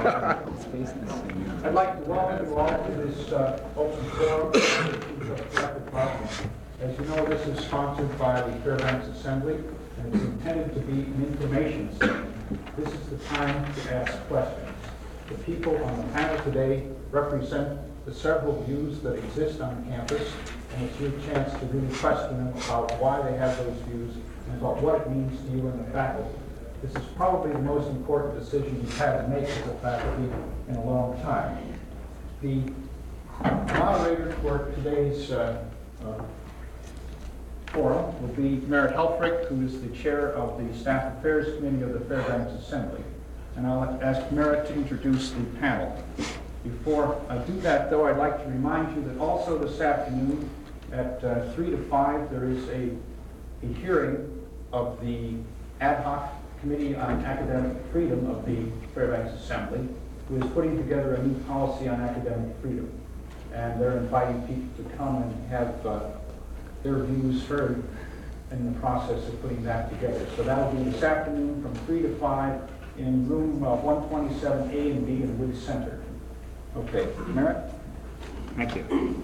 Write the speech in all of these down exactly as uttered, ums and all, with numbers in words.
I'd like to welcome you all to this uh, open forum. As you know, this is sponsored by the Fairbanks Assembly, and it's intended to be an information session. This is the time to ask questions. The people on the panel today represent the several views that exist on campus, and it's your chance to really question them about why they have those views and about what it means to you and the faculty. This is probably the most important decision you've had to make as a faculty in a long time. The moderator for today's uh, uh, forum will be Merritt Helfrich, who is the chair of the Staff Affairs Committee of the Fairbanks Assembly. And I'll ask Merritt to introduce the panel. Before I do that, though, I'd like to remind you that also this afternoon at uh, three to five, there is a, a hearing of the ad hoc Committee on Academic Freedom of the Fairbanks Assembly, who is putting together a new policy on academic freedom. And they're inviting people to come and have uh, their views heard in the process of putting that together. So that'll be this afternoon from three to five in room uh, one twenty-seven A and B in Wood Center. Okay, Merritt? Thank you.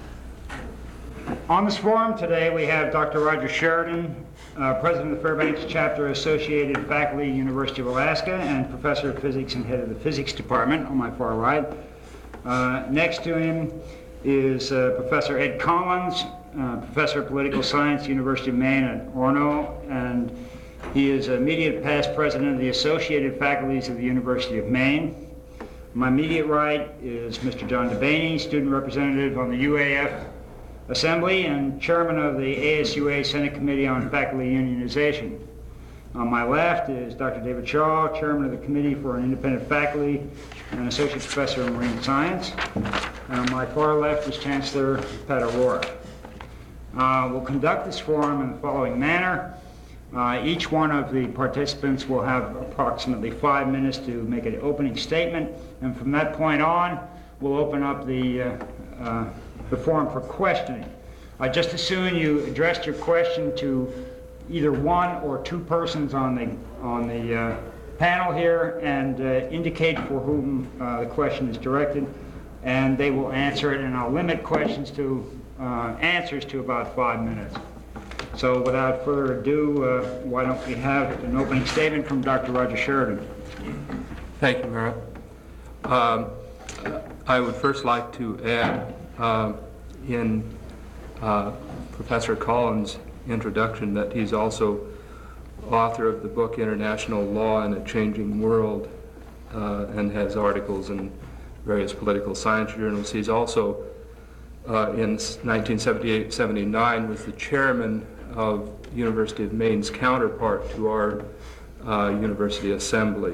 On this forum today, we have Doctor Roger Sheridan, uh, President of the Fairbanks Chapter Associated Faculty, University of Alaska, and Professor of Physics and Head of the Physics Department on my far right. Uh, next to him is uh, Professor Ed Collins, uh, Professor of Political Science, University of Maine at Orono, and he is immediate past President of the Associated Faculties of the University of Maine. On my immediate right is Mister John DeBaney, Student Representative on the U A F Assembly and Chairman of the A S U A Senate Committee on Faculty Unionization. On my left is Doctor David Shaw, Chairman of the Committee for an Independent Faculty and Associate Professor of Marine Science. And on my far left is Chancellor Pat Aurora. Uh, we'll conduct this forum in the following manner. Uh, each one of the participants will have approximately five minutes to make an opening statement, and from that point on, we'll open up the, uh, uh, the forum for questioning. I just assume you addressed your question to either one or two persons on the, on the uh, panel here and uh, indicate for whom uh, the question is directed, and they will answer it, and I'll limit questions to uh, answers to about five minutes. So without further ado, uh, why don't we have an opening statement from Doctor Roger Sheridan. Thank you, Merritt. Um, I would first like to add uh, in uh, Professor Collins' introduction that he's also author of the book International Law in a Changing World uh, and has articles in various political science journals. He's also uh, in nineteen seventy-eight seventy-nine was the chairman of University of Maine's counterpart to our uh, University Assembly.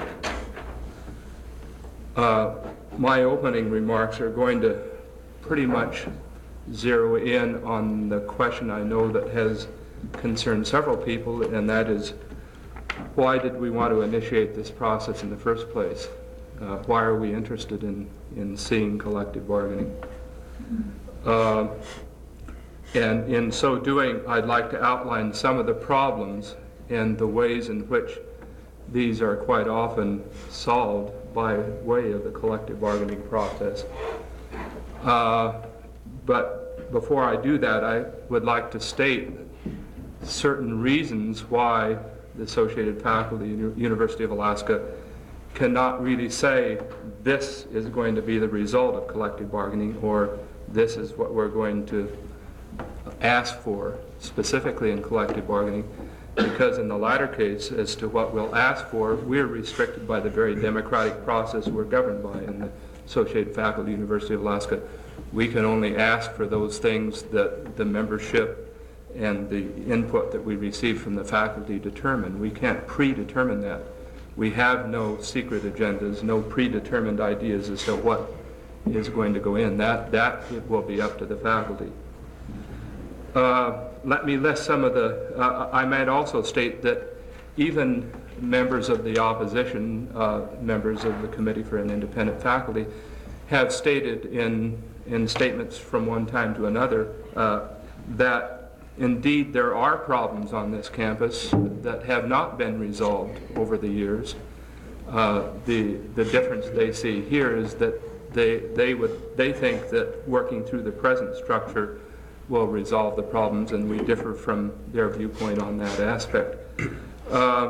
Uh, my opening remarks are going to pretty much zero in on the question I know that has concerned several people, and that is, why did we want to initiate this process in the first place? Uh, why are we interested in, in seeing collective bargaining? Uh, And in so doing, I'd like to outline some of the problems and the ways in which these are quite often solved by way of the collective bargaining process. Uh, but before I do that, I would like to state certain reasons why the Associated Faculty, University of Alaska, cannot really say this is going to be the result of collective bargaining, or this is what we're going to ask for specifically in collective bargaining, because in the latter case, as to what we'll ask for, we're restricted by the very democratic process we're governed by in the Associated Faculty, University of Alaska. We can only ask for those things that the membership and the input that we receive from the faculty determine. We can't predetermine that. We have no secret agendas, no predetermined ideas as to what is going to go in. That, that it will be up to the faculty. Uh, let me list some of the, uh, I might also state that even members of the opposition, uh, members of the Committee for an Independent Faculty, have stated in, in statements from one time to another uh, that indeed there are problems on this campus that have not been resolved over the years, Uh, the, the difference they see here is that they, they, would, they think that working through the present structure will resolve the problems, and we differ from their viewpoint on that aspect. Uh,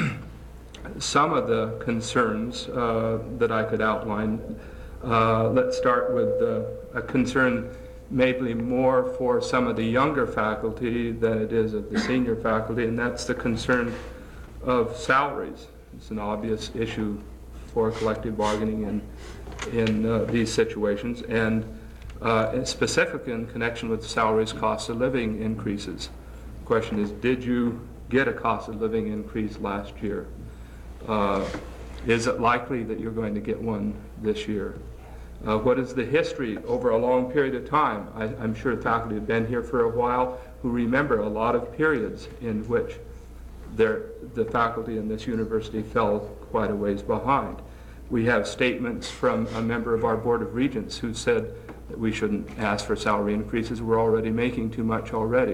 some of the concerns uh, that I could outline, uh, let's start with uh, a concern maybe more for some of the younger faculty than it is of the senior faculty, and that's the concern of salaries. It's an obvious issue for collective bargaining in, in uh, these situations, and uh, specifically in connection with salaries, cost of living increases. The question is, did you get a cost of living increase last year? Uh, is it likely that you're going to get one this year? Uh, what is the history over a long period of time? I, I'm sure faculty have been here for a while who remember a lot of periods in which their, the faculty in this university fell quite a ways behind. We have statements from a member of our Board of Regents who said that we shouldn't ask for salary increases, we're already making too much already.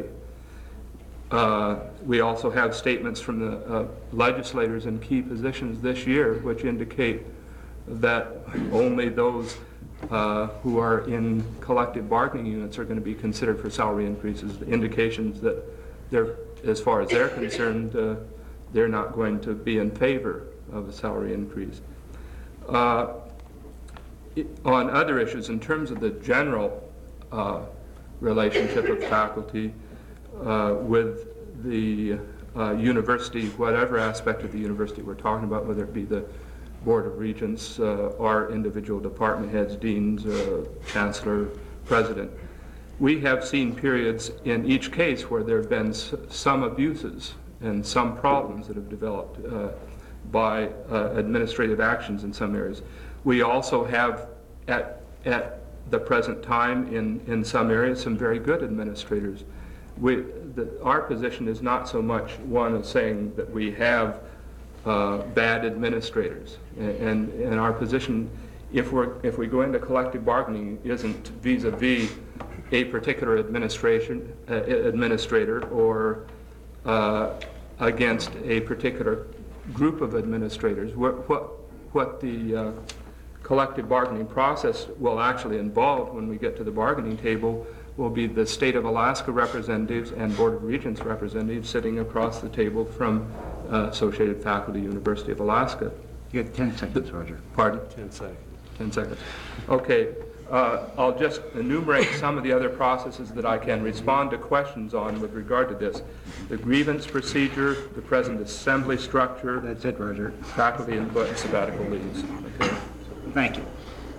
Uh, we also have statements from the uh, legislators in key positions this year which indicate that only those uh, who are in collective bargaining units are going to be considered for salary increases, indications that they're, as far as they're concerned, uh, they're not going to be in favor of a salary increase. Uh, it, on other issues, in terms of the general uh, relationship of faculty uh, with the uh, university, whatever aspect of the university we're talking about, whether it be the Board of Regents, uh, our individual department heads, deans, uh, chancellor, president, we have seen periods in each case where there have been s some abuses and some problems that have developed uh, by uh, administrative actions in some areas. We also have at, at the present time in, in some areas some very good administrators. We, the, our position is not so much one of saying that we have uh, bad administrators, and, and, and our position, if, we're, if we go into collective bargaining, isn't vis-a-vis a particular administration, uh, administrator or uh, against a particular group of administrators. What, what, what the uh, collective bargaining process will actually involve when we get to the bargaining table will be the State of Alaska representatives and Board of Regents representatives sitting across the table from uh, Associated Faculty, University of Alaska. You got ten seconds, Roger. Pardon? Ten seconds. Ten seconds. Okay. Uh, I'll just enumerate some of the other processes that I can respond to questions on with regard to this. The grievance procedure, the present assembly structure. That's it, Roger. Faculty input and sabbatical leaves. Okay. Thank you.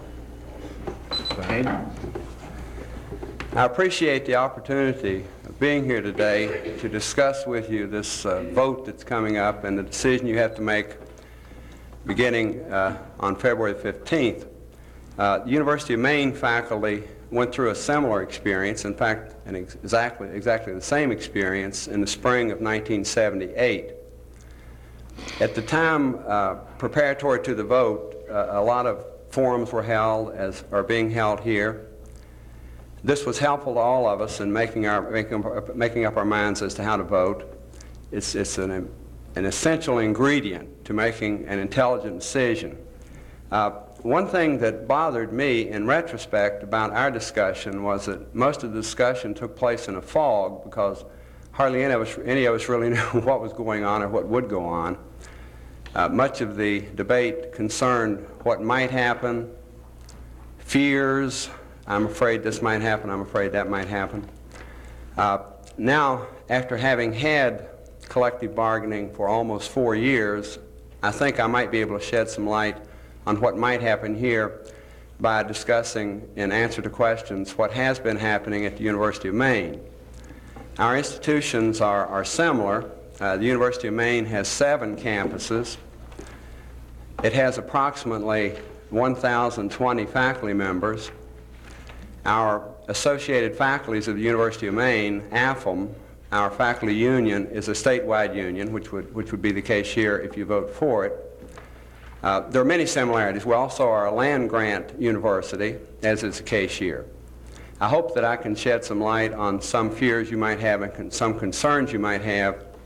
Ed? I appreciate the opportunity of being here today to discuss with you this uh, vote that's coming up and the decision you have to make beginning uh, on February fifteenth. Uh, the University of Maine faculty went through a similar experience, in fact, an ex exactly, exactly the same experience in the spring of nineteen seventy-eight. At the time uh, preparatory to the vote, uh, a lot of forums were held, as are being held here. This was helpful to all of us in making, our, making, making up our minds as to how to vote. It's, it's an, an essential ingredient to making an intelligent decision. Uh, One thing that bothered me in retrospect about our discussion was that most of the discussion took place in a fog because hardly any of us, any of us really knew what was going on or what would go on. Uh, much of the debate concerned what might happen, fears, I'm afraid this might happen, I'm afraid that might happen. Uh, now, after having had collective bargaining for almost four years, I think I might be able to shed some light on what might happen here by discussing, in answer to questions, what has been happening at the University of Maine. Our institutions are, are similar. Uh, the University of Maine has seven campuses. It has approximately one thousand twenty faculty members. Our associated faculties of the University of Maine, A F A M, our faculty union, is a statewide union, which would, which would be the case here if you vote for it. Uh, there are many similarities. We also are a land-grant university, as is the case here. I hope that I can shed some light on some fears you might have and con some concerns you might have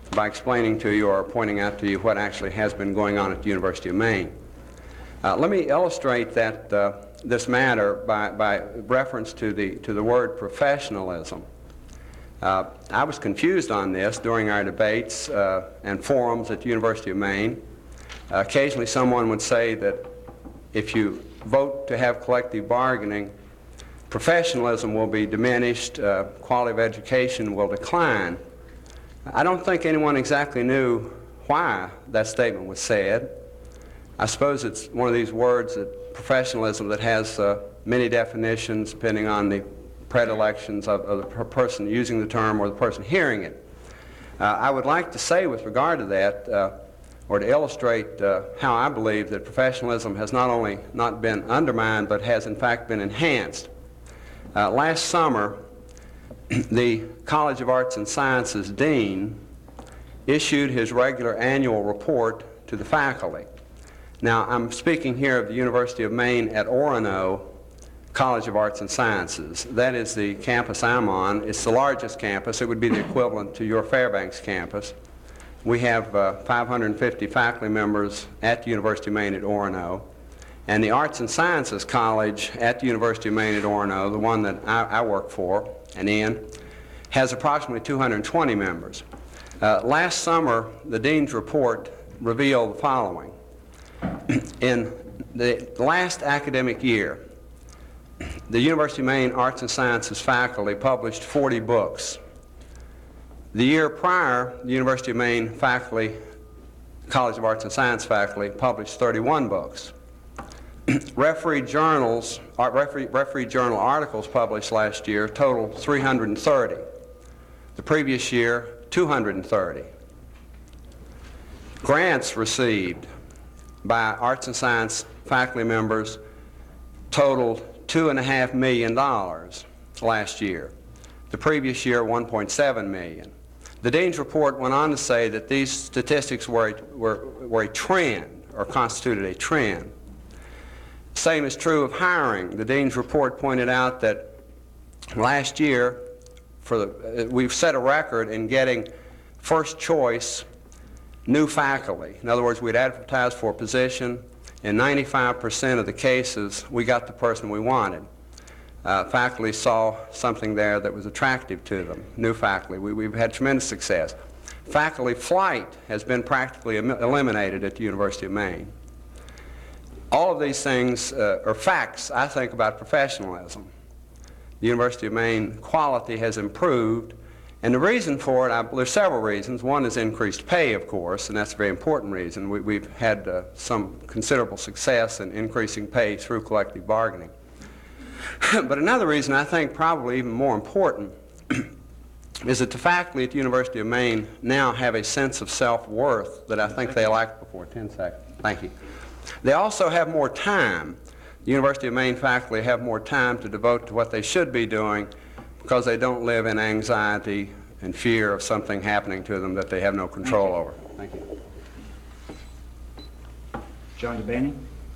by explaining to you or pointing out to you what actually has been going on at the University of Maine. Uh, let me illustrate that uh, this matter by, by reference to the, to the word professionalism. Uh, I was confused on this during our debates uh, and forums at the University of Maine. Uh, occasionally someone would say that if you vote to have collective bargaining, professionalism will be diminished, uh, quality of education will decline. I don't think anyone exactly knew why that statement was said. I suppose it's one of these words, that professionalism, that has uh, many definitions depending on the predilections of, of the per person using the term or the person hearing it. Uh, I would like to say with regard to that, uh, or to illustrate uh, how I believe that professionalism has not only not been undermined, but has in fact been enhanced. Uh, last summer, the College of Arts and Sciences dean issued his regular annual report to the faculty. Now, I'm speaking here of the University of Maine at Orono College of Arts and Sciences. That is the campus I'm on. It's the largest campus. It would be the equivalent to your Fairbanks campus. We have uh, five hundred fifty faculty members at the University of Maine at Orono. And the Arts and Sciences College at the University of Maine at Orono, the one that I, I work for and in, has approximately two hundred twenty members. Uh, last summer, the dean's report revealed the following. In the last academic year, the University of Maine Arts and Sciences faculty published forty books. The year prior, the University of Maine faculty, College of Arts and Science faculty, published thirty-one books. Referee journals, uh, referee, referee journal articles published last year totaled three hundred thirty. The previous year, two hundred thirty. Grants received by arts and science faculty members totaled two and a half million dollars last year. The previous year, one point seven million. The dean's report went on to say that these statistics were a, were, were a trend, or constituted a trend. Same is true of hiring. The dean's report pointed out that last year, for the, we've set a record in getting first choice new faculty. In other words, we'd advertised for a position. In ninety-five percent of the cases, we got the person we wanted. Uh, faculty saw something there that was attractive to them, new faculty. We, we've had tremendous success. Faculty flight has been practically em eliminated at the University of Maine. All of these things uh, are facts, I think, about professionalism. The University of Maine quality has improved, and the reason for it, I, there's several reasons. One is increased pay, of course, and that's a very important reason. We, we've had uh, some considerable success in increasing pay through collective bargaining. But another reason, I think probably even more important, is that the faculty at the University of Maine now have a sense of self-worth that I think they lacked before. Ten seconds. Thank you. They also have more time. The University of Maine faculty have more time to devote to what they should be doing because they don't live in anxiety and fear of something happening to them that they have no control over. Thank you. John DeBaney.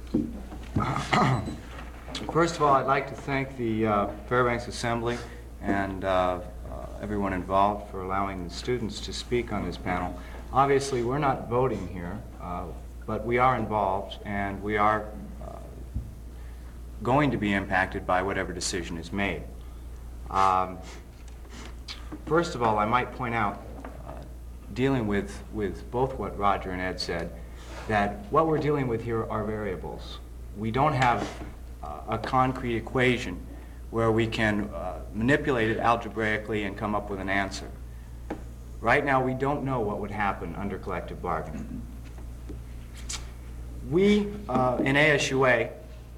First of all, I'd like to thank the uh, Fairbanks Assembly and uh, uh, everyone involved for allowing the students to speak on this panel. Obviously, we're not voting here, uh, but we are involved, and we are uh, going to be impacted by whatever decision is made. Um, first of all, I might point out, uh, dealing with, with both what Roger and Ed said, that what we're dealing with here are variables. We don't have a concrete equation where we can uh, manipulate it algebraically and come up with an answer. Right now, we don't know what would happen under collective bargaining. We, uh, in A S U A,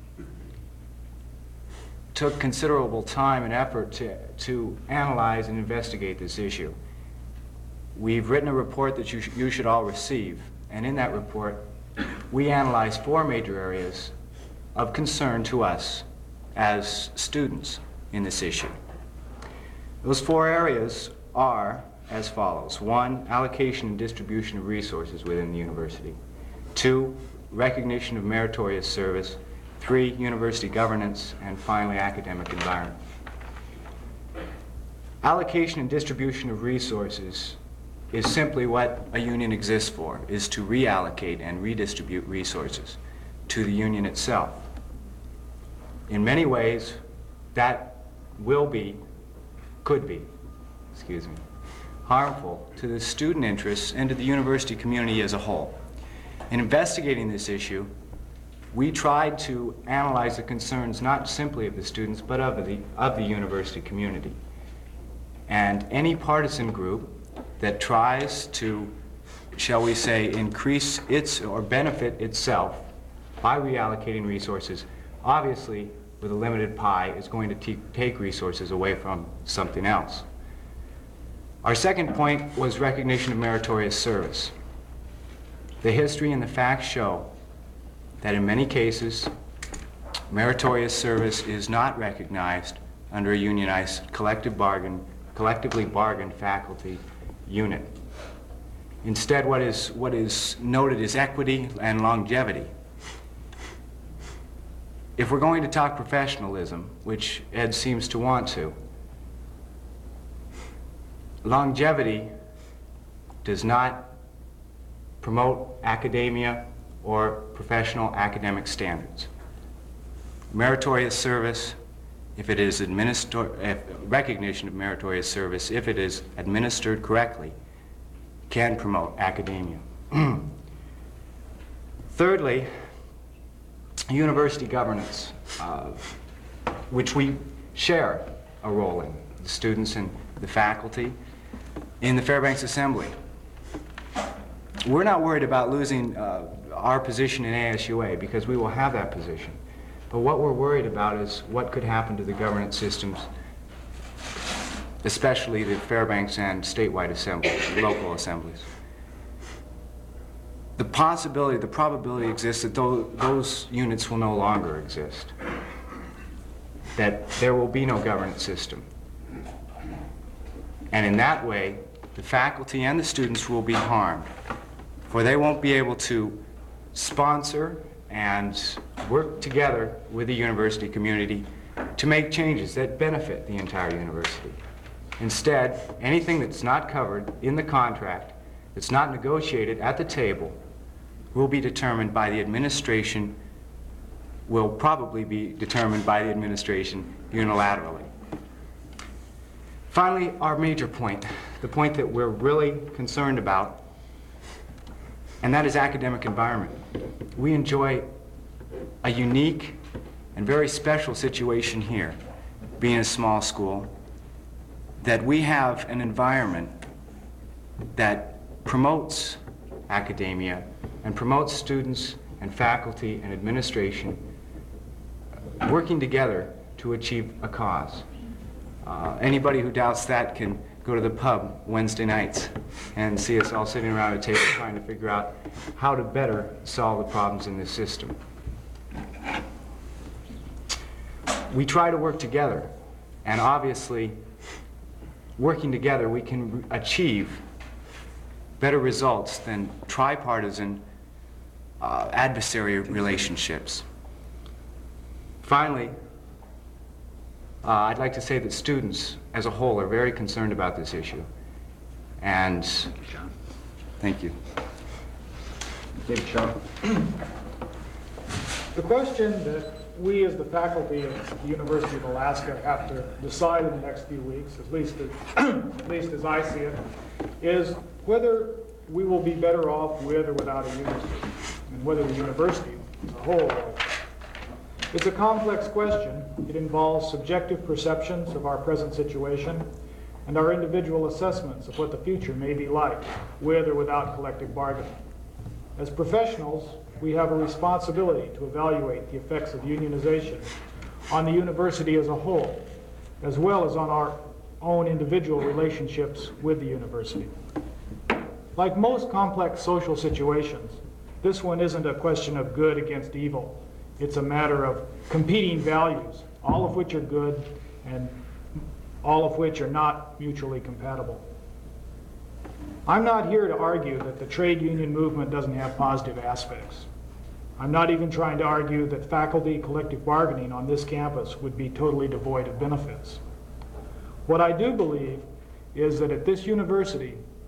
took considerable time and effort to, to analyze and investigate this issue. We've written a report that you, sh you should all receive, and in that report, we analyzed four major areas of concern to us as students in this issue. Those four areas are as follows. One, allocation and distribution of resources within the university. Two, recognition of meritorious service. Three, university governance. And finally, academic environment. Allocation and distribution of resources is simply what a union exists for, is to reallocate and redistribute resources to the union itself. In many ways, that will be, could be, excuse me, harmful to the student interests and to the university community as a whole. In investigating this issue, we tried to analyze the concerns not simply of the students, but of the, of the university community. And any partisan group that tries to, shall we say, increase its or benefit itself by reallocating resources, obviously with a limited pie is going to take resources away from something else. Our second point was recognition of meritorious service. The history and the facts show that in many cases, meritorious service is not recognized under a unionized collective bargain, collectively bargained faculty unit. Instead, what is, what is noted is equity and longevity. If we're going to talk professionalism, which Ed seems to want to, longevity does not promote academia or professional academic standards. Meritorious service, if it is administered, if recognition of meritorious service, if it is administered correctly, can promote academia. Thirdly, university governance, uh, which we share a role in, the students and the faculty in the Fairbanks Assembly. We're not worried about losing uh, our position in A S U A because we will have that position. But what we're worried about is what could happen to the governance systems, especially the Fairbanks and statewide assemblies, local assemblies. The possibility, the probability exists that those, those units will no longer exist, that there will be no governance system. And in that way, the faculty and the students will be harmed, for they won't be able to sponsor and work together with the university community to make changes that benefit the entire university. Instead, anything that's not covered in the contract, that's not negotiated at the table, will be determined by the administration, will probably be determined by the administration unilaterally. Finally, our major point, the point that we're really concerned about, and that is academic environment. We enjoy a unique and very special situation here, being a small school, that we have an environment that promotes academia and promotes students and faculty and administration working together to achieve a cause. Uh, anybody who doubts that can go to the pub Wednesday nights and see us all sitting around a table trying to figure out how to better solve the problems in this system. We try to work together, and obviously, working together, we can achieve better results than tripartisan uh, adversary relationships. Finally, uh, I'd like to say that students as a whole are very concerned about this issue. And Thank you, John. thank you. David Shaw. The question that we as the faculty of the University of Alaska have to decide in the next few weeks, at least as, at least as I see it, is whether we will be better off with or without a union, and whether the university as a whole will. It's a complex question. It involves subjective perceptions of our present situation and our individual assessments of what the future may be like, with or without collective bargaining. As professionals, we have a responsibility to evaluate the effects of unionization on the university as a whole, as well as on our own individual relationships with the university. Like most complex social situations, this one isn't a question of good against evil. It's a matter of competing values, all of which are good and all of which are not mutually compatible. I'm not here to argue that the trade union movement doesn't have positive aspects. I'm not even trying to argue that faculty collective bargaining on this campus would be totally devoid of benefits. What I do believe is that at this university,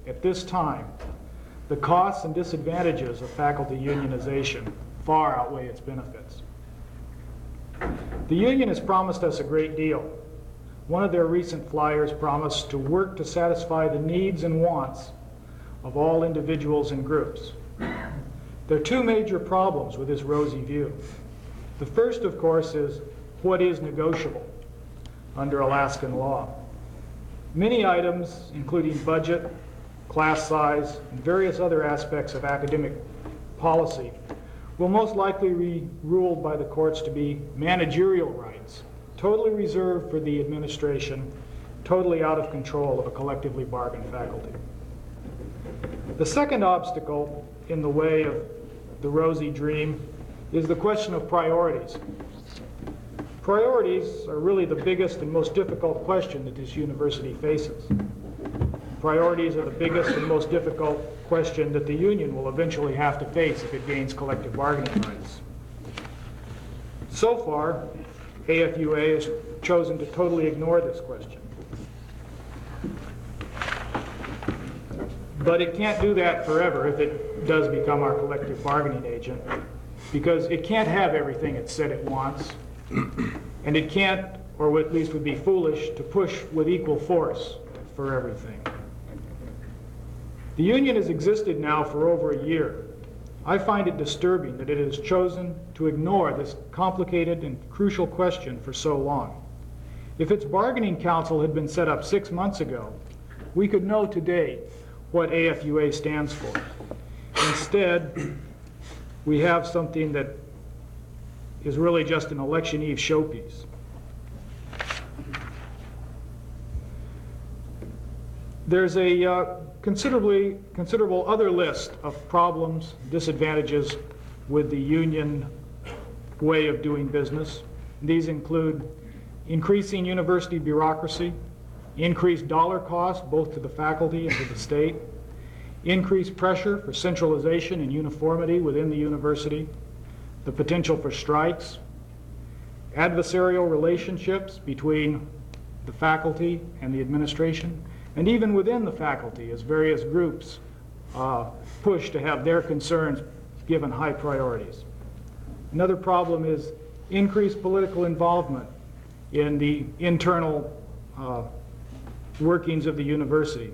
at this time, the costs and disadvantages of faculty unionization far outweigh its benefits. The union has promised us a great deal. One of their recent flyers promised to work to satisfy the needs and wants of all individuals and groups. There are two major problems with this rosy view. The first, of course, is what is negotiable under Alaskan law. Many items, including budget, class size, and various other aspects of academic policy, will most likely be ruled by the courts to be managerial rights, totally reserved for the administration, totally out of control of a collectively bargained faculty. The second obstacle in the way of the rosy dream is the question of priorities. Priorities are really the biggest and most difficult question that this university faces. Priorities are the biggest and most difficult question that the union will eventually have to face if it gains collective bargaining rights. So far, A F U A has chosen to totally ignore this question. But it can't do that forever if it does become our collective bargaining agent, because it can't have everything it said it wants, and it can't, or at least would be foolish, to push with equal force for everything. The union has existed now for over a year. I find it disturbing that it has chosen to ignore this complicated and crucial question for so long. If its bargaining council had been set up six months ago, we could know today what A F U A stands for. Instead, we have something that is really just an election eve showpiece. There's a uh, considerably considerable other list of problems, disadvantages with the union way of doing business. These include increasing university bureaucracy, increased dollar costs both to the faculty and to the state, increased pressure for centralization and uniformity within the university, the potential for strikes, adversarial relationships between the faculty and the administration, and even within the faculty as various groups uh, push to have their concerns given high priorities. Another problem is increased political involvement in the internal uh, workings of the university.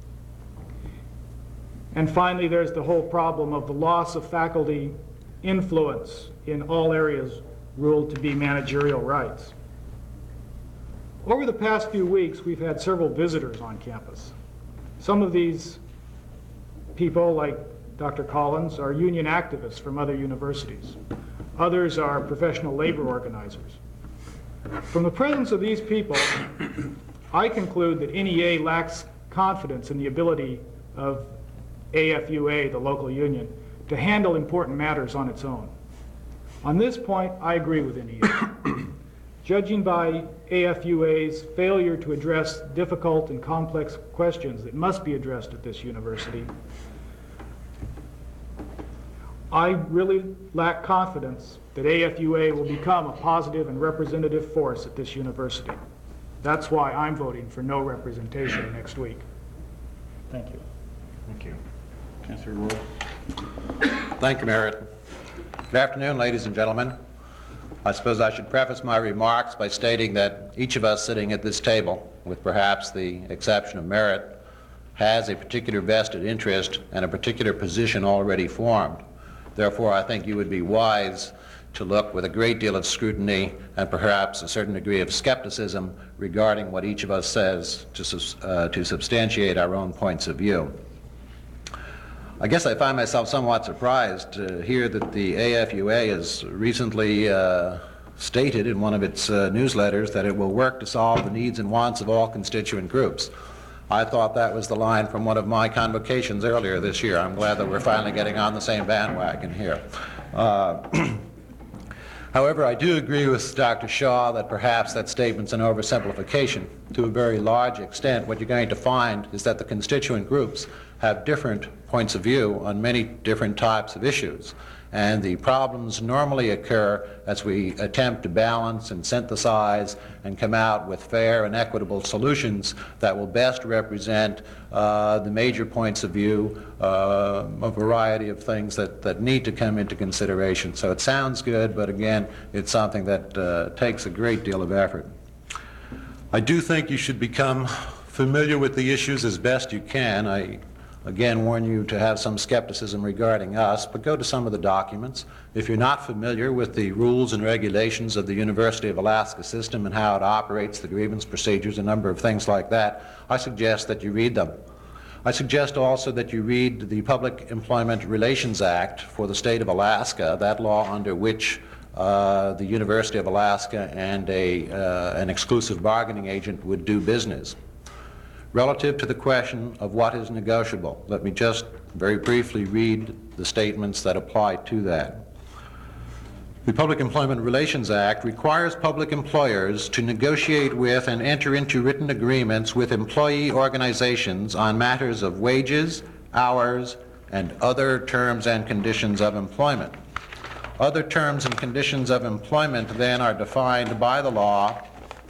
And finally, there's the whole problem of the loss of faculty influence in all areas ruled to be managerial rights. Over the past few weeks, we've had several visitors on campus. Some of these people, like Doctor Collins, are union activists from other universities. Others are professional labor organizers. From the presence of these people, I conclude that N E A lacks confidence in the ability of A F U A, the local union, to handle important matters on its own. On this point, I agree with N E A. Judging by A F U A's failure to address difficult and complex questions that must be addressed at this university, I really lack confidence that A F U A will become a positive and representative force at this university. That's why I'm voting for no representation next week. Thank you. Thank you. Chancellor Roy. Thank you, Merritt. Good afternoon, ladies and gentlemen. I suppose I should preface my remarks by stating that each of us sitting at this table, with perhaps the exception of Merritt, has a particular vested interest and a particular position already formed. Therefore, I think you would be wise to look with a great deal of scrutiny and perhaps a certain degree of skepticism regarding what each of us says to, uh, to substantiate our own points of view. I guess I find myself somewhat surprised to hear that the A F U A has recently uh, stated in one of its uh, newsletters that it will work to solve the needs and wants of all constituent groups. I thought that was the line from one of my convocations earlier this year. I'm glad that we're finally getting on the same bandwagon here. Uh, However, I do agree with Doctor Shaw that perhaps that statement's an oversimplification. To a very large extent, what you're going to find is that the constituent groups have different points of view on many different types of issues. and the problems normally occur as we attempt to balance and synthesize and come out with fair and equitable solutions that will best represent uh, the major points of view, uh, a variety of things that, that need to come into consideration. So it sounds good, but again, it's something that uh, takes a great deal of effort. I do think you should become familiar with the issues as best you can. I again warn you to have some skepticism regarding us, but go to some of the documents. If you're not familiar with the rules and regulations of the University of Alaska system and how it operates, the grievance procedures, a number of things like that, I suggest that you read them. I suggest also that you read the Public Employment Relations Act for the state of Alaska, that law under which uh, the University of Alaska and a, uh, an exclusive bargaining agent would do business. Relative to the question of what is negotiable, let me just very briefly read the statements that apply to that. The Public Employment Relations Act requires public employers to negotiate with and enter into written agreements with employee organizations on matters of wages, hours, and other terms and conditions of employment. Other terms and conditions of employment then are defined by the law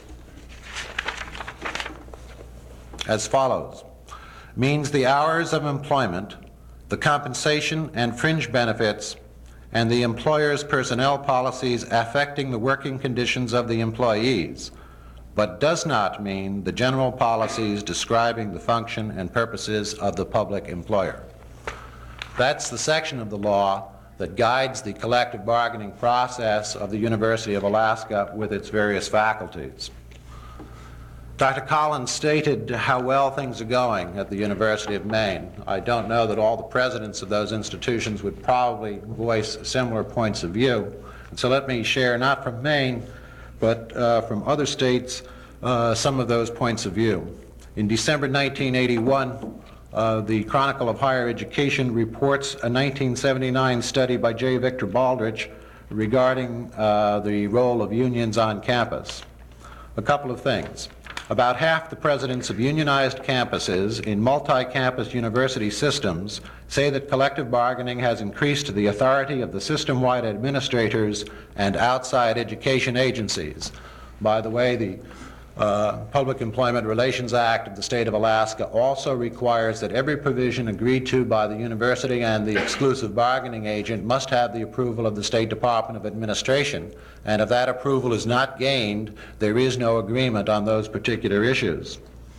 as follows. Means the hours of employment, the compensation and fringe benefits, and the employer's personnel policies affecting the working conditions of the employees, but does not mean the general policies describing the function and purposes of the public employer. That's the section of the law that guides the collective bargaining process of the University of Alaska with its various faculties. Doctor Collins stated how well things are going at the University of Maine. I don't know that all the presidents of those institutions would probably voice similar points of view. And so let me share, not from Maine, but uh, from other states, uh, some of those points of view. In December nineteen eighty-one, uh, the Chronicle of Higher Education reports a nineteen seventy-nine study by J. Victor Baldrige regarding uh, the role of unions on campus. A couple of things. About half the presidents of unionized campuses in multi-campus university systems say that collective bargaining has increased the authority of the system-wide administrators and outside education agencies. By the way, the uh, Public Employment Relations Act of the state of Alaska also requires that every provision agreed to by the university and the exclusive bargaining agent must have the approval of the State Department of Administration. And if that approval is not gained, there is no agreement on those particular issues.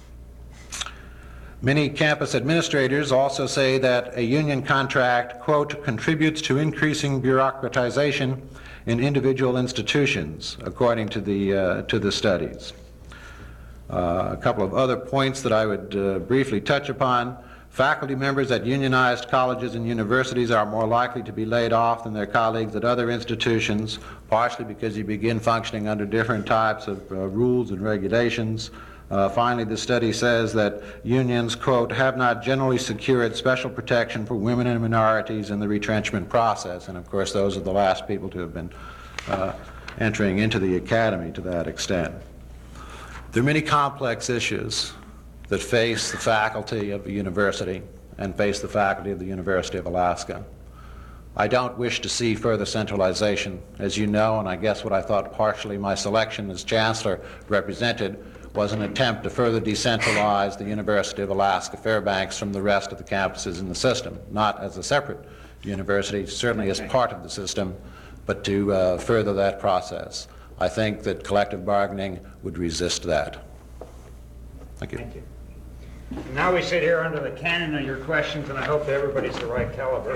Many campus administrators also say that a union contract, quote, contributes to increasing bureaucratization in individual institutions, according to the, uh, to the studies. Uh, a couple of other points that I would uh, briefly touch upon. Faculty members at unionized colleges and universities are more likely to be laid off than their colleagues at other institutions, partially because you begin functioning under different types of uh, rules and regulations. Uh, finally, the study says that unions, quote, have not generally secured special protection for women and minorities in the retrenchment process. And of course, those are the last people to have been uh, entering into the academy to that extent. There are many complex issues that face the faculty of the university and face the faculty of the University of Alaska. I don't wish to see further centralization. As you know, and I guess what I thought partially my selection as chancellor represented was an attempt to further decentralize the University of Alaska Fairbanks from the rest of the campuses in the system, not as a separate university, certainly as part of the system, but to uh, further that process. I think that collective bargaining would resist that. Thank you. Thank you. Now we sit here under the cannon of your questions, and I hope that everybody's the right caliber.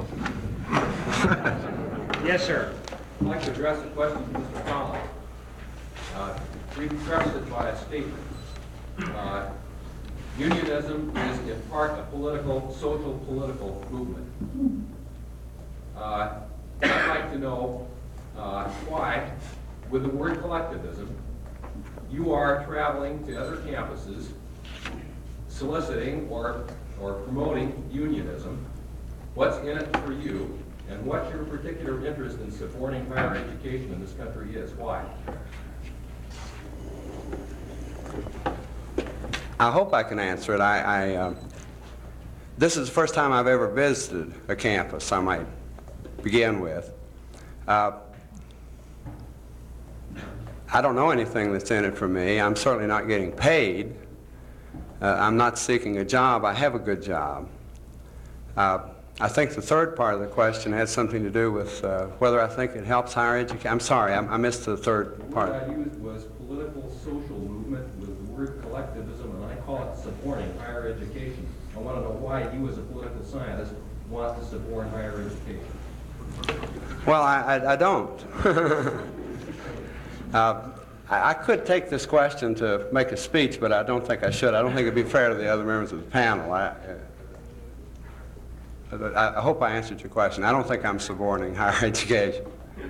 Yes, sir. I'd like to address a question to Mister Collins. Uh, we preface it by a statement. Uh, unionism is in part a political, social political movement. Uh, I'd like to know uh, why, with the word collectivism, you are traveling to other campuses soliciting or, or promoting unionism. What's in it for you, and what your particular interest in supporting higher education in this country is? Why? I hope I can answer it. I, I, uh, this is the first time I've ever visited a campus. I might begin with. Uh, I don't know anything that's in it for me. I'm certainly not getting paid. Uh, I'm not seeking a job. I have a good job. Uh, I think the third part of the question had something to do with uh, whether I think it helps higher education. I'm sorry, I, I missed the third The part. word I used was political social movement with the word collectivism, and I call it supporting higher education. I want to know why you as a political scientist want to support higher education. Well, I, I, I don't. uh, I, I could take this question to make a speech, but I don't think I should. I don't think it'd be fair to the other members of the panel. I, I, I hope I answered your question. I don't think I'm supporting higher education.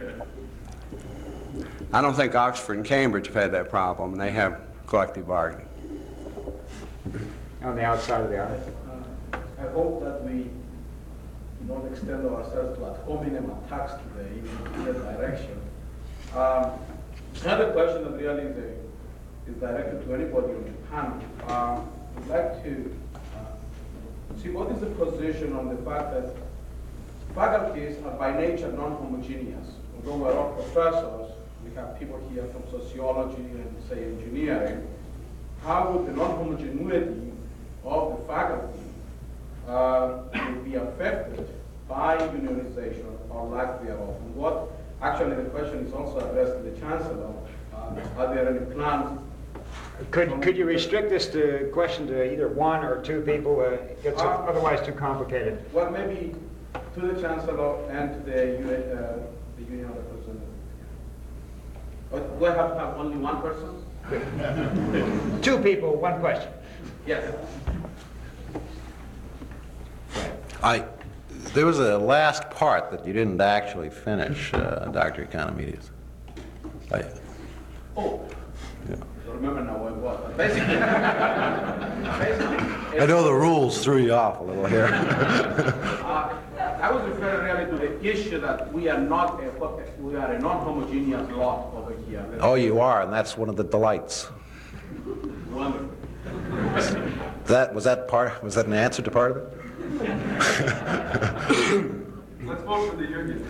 I don't think Oxford and Cambridge have had that problem, and they have collective bargaining. On the outside of the aisle. Uh, I hope that we don't extend ourselves to ad hominem attacks today in either direction. Um, another question that really is, a, is directed to anybody on the panel. Um, I'd like to uh, see what is the position on the fact that faculties are by nature non-homogeneous. Although we're all professors, we have people here from sociology and, say, engineering. How would the non-homogeneity of the faculty uh, will be affected by unionization or lack thereof? And what, actually the question is also addressed to the Chancellor. Uh, are there any plans? Could, could you restrict this to question to either one or two people? Uh, it gets Uh, otherwise too complicated. Well, maybe to the Chancellor and to the, uni- uh, the union representative. Uh, do I have to have only one person? Two people, one question. Yes. I, there was a last part that you didn't actually finish, uh, Doctor Economides. I, Oh. yeah. I don't remember now what it was. But basically, basically I know the rules threw you off a little here. uh, I was referring really to the issue that we are not a, we are a non-homogeneous lot over here. Oh, you are, and that's one of the delights. Wonderful. That was that part. Was that an answer to part of it? Let's vote for the union.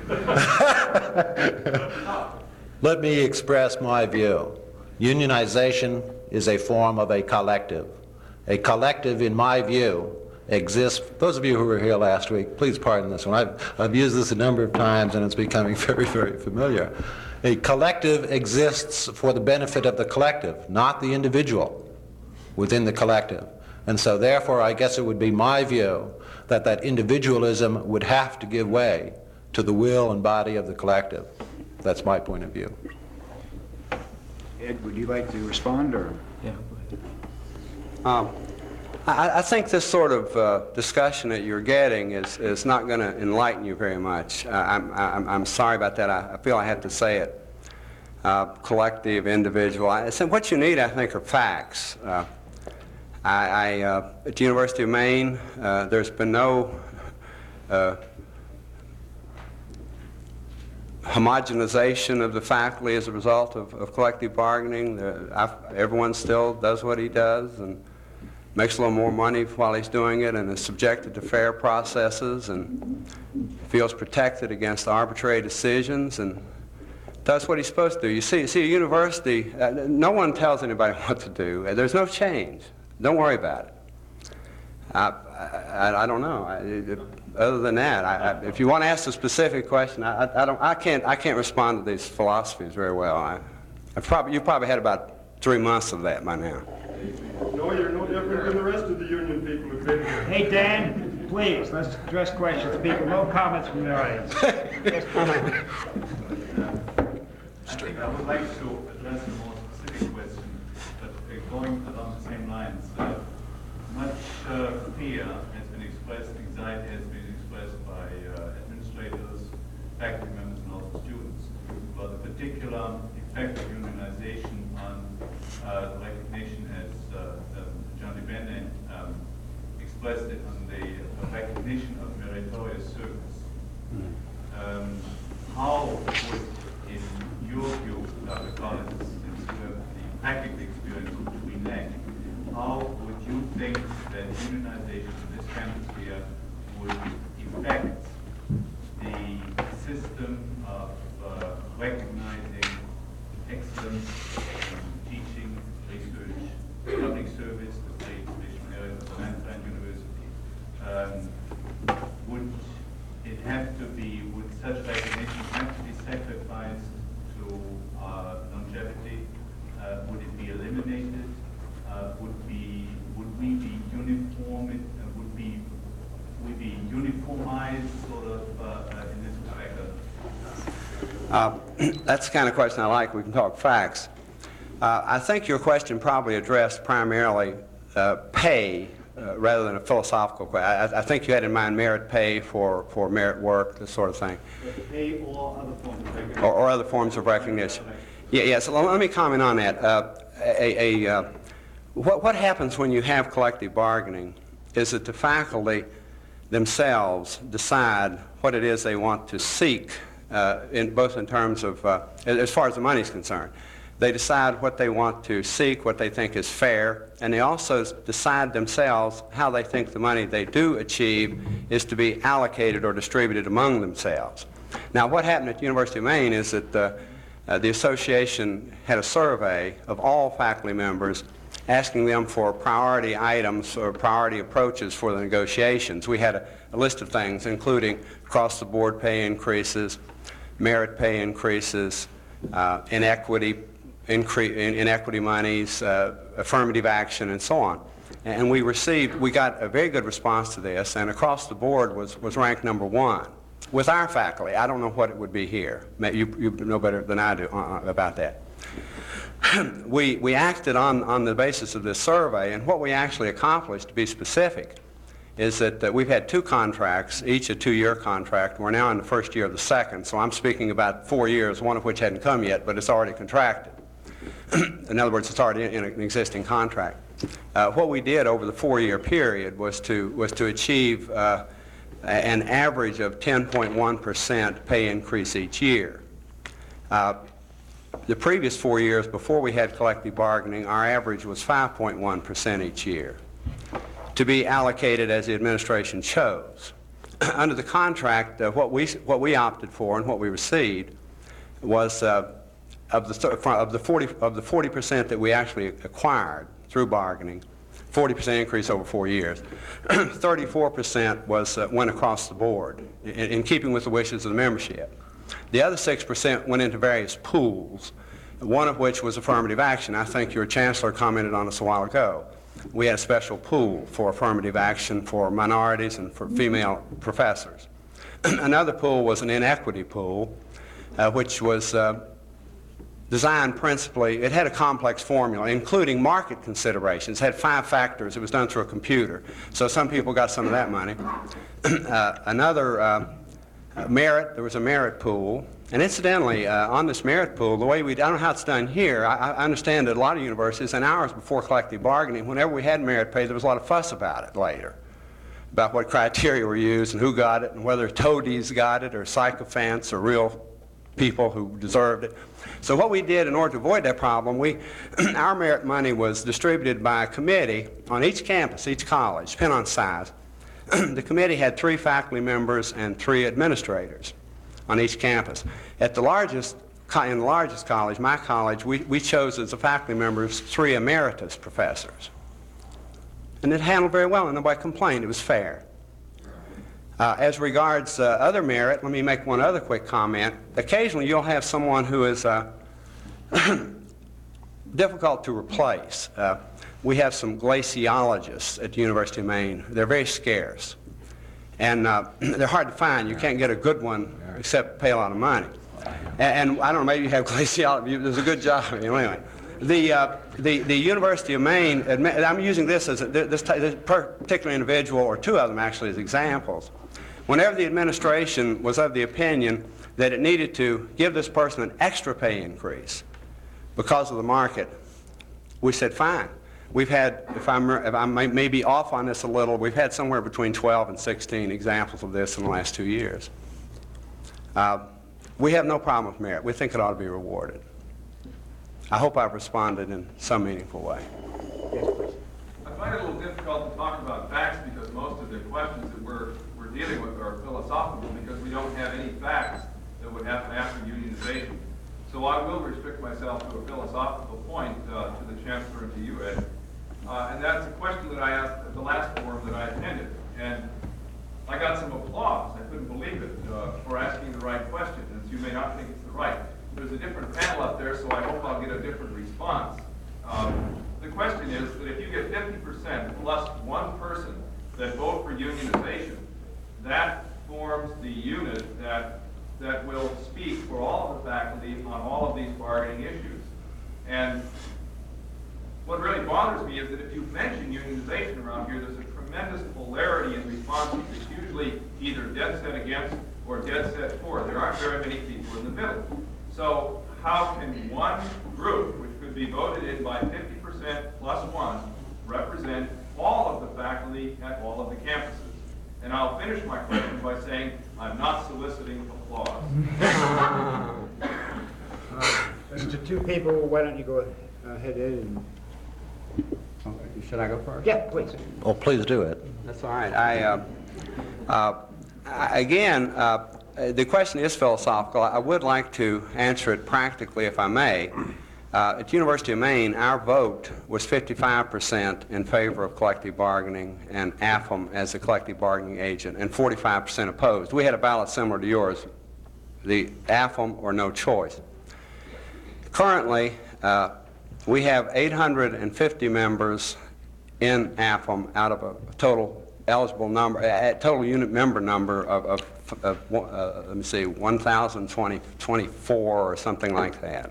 Let me express my view. Unionization is a form of a collective. A collective, in my view, exists. Those of you who were here last week, please pardon this one. I've, I've used this a number of times and it's becoming very, very familiar. A collective exists for the benefit of the collective, not the individual within the collective. And so therefore, I guess it would be my view that that individualism would have to give way to the will and body of the collective. That's my point of view. Ed, would you like to respond, or? Yeah, go ahead. Um, I, I think this sort of uh, discussion that you're getting is, is not going to enlighten you very much. Uh, I'm, I'm, I'm sorry about that. I, I feel I have to say it. Uh, collective, individual. I, so what you need, I think, are facts. Uh, I, I uh, at the University of Maine, uh, there's been no uh, homogenization of the faculty as a result of, of collective bargaining. The, I, everyone still does what he does and makes a little more money while he's doing it, and is subjected to fair processes and feels protected against arbitrary decisions and does what he's supposed to do. You see, see a university, uh, no one tells anybody what to do. There's no change. Don't worry about it. I, I, I don't know. I, it, other than that, I, I, if you want to ask a specific question, I, I, I don't. I can't. I can't respond to these philosophies very well. I, I probably you probably had about three months of that by now. No, you're no different than the rest of the union people who've been here. Hey, Dan, please, let's address questions. People, no comments from the audience. I think I would like to address a more specific question, but uh, going along the same lines. Uh, much uh, fear has been expressed, anxiety has been expressed by uh, administrators, faculty members, and also students about the particular effect of unionization on uh, the recognition, as uh, um, John DeBenne um, expressed it, on the recognition of meritorious service. Um, how would, in your view, Doctor Collins, since you have the practical experience which we lack, how would you think that unionization in this campus here would affect the presence, um, teaching, research, public service, the state special areas of Lansdowne University. Um, would it have to be, would such recognition have to be sacrificed to uh, longevity? Uh, would it be eliminated? Uh, would be would we be uniform? Uh, would be we be uniformized sort of uh, uh, in this respect? Uh, that's the kind of question I like. We can talk facts. Uh, I think your question probably addressed primarily uh, pay uh, rather than a philosophical question. I, I think you had in mind merit pay for, for merit work, this sort of thing. Pay or other forms of recognition. Or, or other forms of recognition. Yeah, yeah, so let me comment on that. Uh, a, a, uh, what, what happens when you have collective bargaining is that the faculty themselves decide what it is they want to seek, uh, in, both in terms of, uh, as far as the money is concerned. They decide what they want to seek, what they think is fair, and they also decide themselves how they think the money they do achieve is to be allocated or distributed among themselves. Now, what happened at the University of Maine is that uh, uh, the association had a survey of all faculty members asking them for priority items or priority approaches for the negotiations. We had a, a list of things, including across-the-board pay increases, merit pay increases, uh, inequity, incre in, inequity monies, uh, affirmative action, and so on. And we received, we got a very good response to this, and across the board was, was ranked number one. With our faculty, I don't know what it would be here. You, you know better than I do uh, about that. we, we acted on, on the basis of this survey, and what we actually accomplished, to be specific, is that uh, we've had two contracts, each a two-year contract. We're now in the first year of the second, so I'm speaking about four years, one of which hadn't come yet, but it's already contracted. In other words, it's already in an existing contract. Uh, what we did over the four-year period was to, was to achieve uh, an average of ten point one percent pay increase each year. Uh, the previous four years before we had collective bargaining, our average was five point one percent each year, to be allocated as the administration chose. Under the contract, uh, what, we, what we opted for and what we received was uh, of the, of the forty of the forty percent that we actually acquired through bargaining, forty percent increase over four years, thirty-four percent was uh, went across the board in, in keeping with the wishes of the membership. The other six percent went into various pools, one of which was affirmative action. I think your chancellor commented on this a while ago. We had a special pool for affirmative action for minorities and for female professors. Another pool was an inequity pool, uh, which was uh, designed principally, it had a complex formula, including market considerations. It had five factors. It was done through a computer. So some people got some of that money. uh, another uh, uh, merit, there was a merit pool. And incidentally, uh, on this merit pool, the way we, I don't know how it's done here, I, I understand that a lot of universities, and ours before collective bargaining, whenever we had merit pay, there was a lot of fuss about it later, about what criteria were used and who got it and whether toadies got it or sycophants or real people who deserved it. So what we did in order to avoid that problem, we, our merit money was distributed by a committee on each campus, each college, depending on size. The committee had three faculty members and three administrators on each campus. At the largest, in the largest college, my college, we, we chose as a faculty members three emeritus professors. And it handled very well, and nobody complained. It was fair. Uh, as regards uh, other merit, let me make one other quick comment. Occasionally you'll have someone who is uh, difficult to replace. Uh, we have some glaciologists at the University of Maine. They're very scarce. And uh, they're hard to find. You can't get a good one except pay a lot of money. And, and I don't know, maybe you have glaciology. There's a good job. Anyway, the, uh, the, the University of Maine, I'm using this as a, this, this particular individual, or two of them actually, as examples. Whenever the administration was of the opinion that it needed to give this person an extra pay increase because of the market, we said, fine. We've had, if, I'm, if I may, may be off on this a little, we've had somewhere between twelve and sixteen examples of this in the last two years. Uh, we have no problem with merit. We think it ought to be rewarded. I hope I've responded in some meaningful way. Yes, please. I find it a little difficult to talk about facts because most of the questions that we're, we're dealing with are philosophical because we don't have any facts that would happen after unionization. So I will restrict myself to a philosophical point uh, to the Chancellor and to you, Ed. Uh, and that's a question that I asked at the last forum that I attended. And I got some applause. I couldn't believe it uh, for asking the right question. And you may not think it's the right. There's a different panel up there, so I hope I'll get a different response. Um, the question is that if you get fifty percent plus one person that vote for unionization, that forms the unit that, that will speak for all of the faculty on all of these bargaining issues. And what really bothers me is that if you mention unionization around here, there's a tremendous polarity in responses. It's usually either dead set against or dead set for. There aren't very many people in the middle. So how can one group, which could be voted in by fifty percent plus one, represent all of the faculty at all of the campuses? And I'll finish my question by saying I'm not soliciting applause. Uh, The two people, why don't you go ahead, Ed, and... Should I go first? Yeah, please. Oh, please do it. That's all right. I, uh, uh, I- again, uh, the question is philosophical. I would like to answer it practically, if I may. Uh, at the University of Maine, our vote was fifty-five percent in favor of collective bargaining and A F M as a collective bargaining agent, and forty-five percent opposed. We had a ballot similar to yours, the A F M or no choice. Currently, uh, we have eight hundred fifty members in A F M out of a total eligible number, a total unit member number of, of, of uh, let me see, one thousand twenty-four or something like that.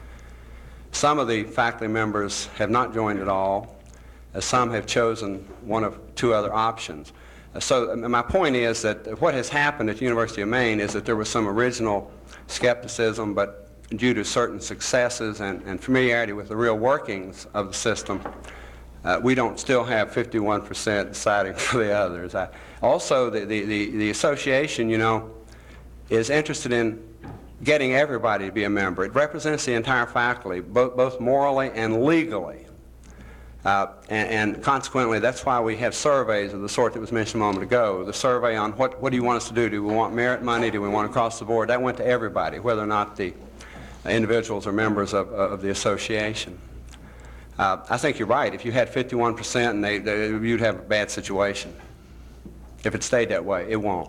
Some of the faculty members have not joined at all. Uh, some have chosen one of two other options. Uh, so uh, my point is that what has happened at the University of Maine is that there was some original skepticism, but due to certain successes and, and familiarity with the real workings of the system, uh, we don't still have fifty-one percent deciding for the others. I, also, the, the, the, the association, you know, is interested in getting everybody to be a member. It represents the entire faculty, both, both morally and legally. Uh, and, and consequently, that's why we have surveys of the sort that was mentioned a moment ago. The survey on what, what do you want us to do? Do we want merit money? Do we want across the board? That went to everybody, whether or not the individuals are members of, of the association. Uh, I think you're right. If you had fifty-one percent, and they, they, you'd have a bad situation. If it stayed that way, it won't.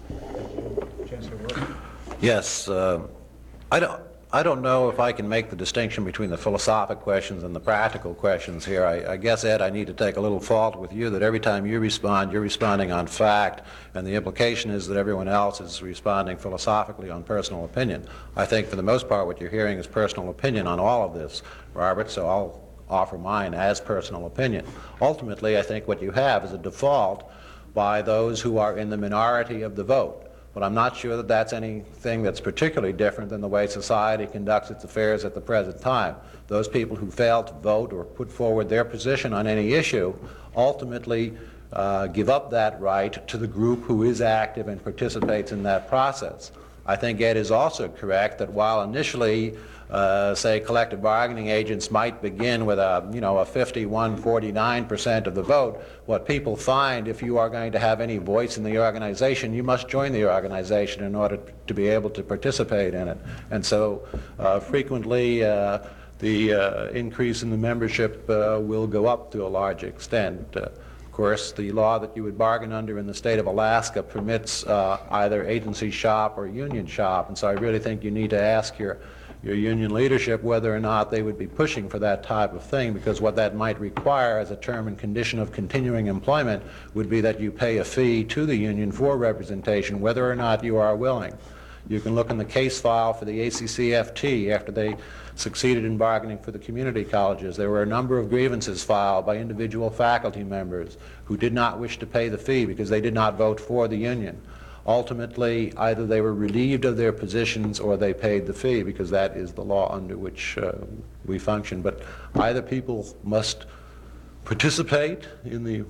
Chancellor Wilson. Yes, uh, I don't, I don't know if I can make the distinction between the philosophic questions and the practical questions here. I, I guess, Ed, I need to take a little fault with you that every time you respond, you're responding on fact, and the implication is that everyone else is responding philosophically on personal opinion. I think for the most part what you're hearing is personal opinion on all of this, Robert, so I'll offer mine as personal opinion. Ultimately, I think what you have is a default by those who are in the minority of the vote. But I'm not sure that that's anything that's particularly different than the way society conducts its affairs at the present time. Those people who fail to vote or put forward their position on any issue ultimately uh, give up that right to the group who is active and participates in that process. I think Ed is also correct that while initially Uh, say collective bargaining agents might begin with a, you know, a fifty-one, forty-nine percent of the vote, what people find, if you are going to have any voice in the organization, you must join the organization in order to be able to participate in it. And so uh, frequently uh, the uh, increase in the membership uh, will go up to a large extent. Uh, of course, the law that you would bargain under in the state of Alaska permits uh, either agency shop or union shop, and so I really think you need to ask your your union leadership whether or not they would be pushing for that type of thing, because what that might require as a term and condition of continuing employment would be that you pay a fee to the union for representation, whether or not you are willing. You can look in the case file for the A C C F T after they succeeded in bargaining for the community colleges. There were a number of grievances filed by individual faculty members who did not wish to pay the fee because they did not vote for the union. Ultimately, either they were relieved of their positions or they paid the fee, because that is the law under which uh, we function. But either people must participate in the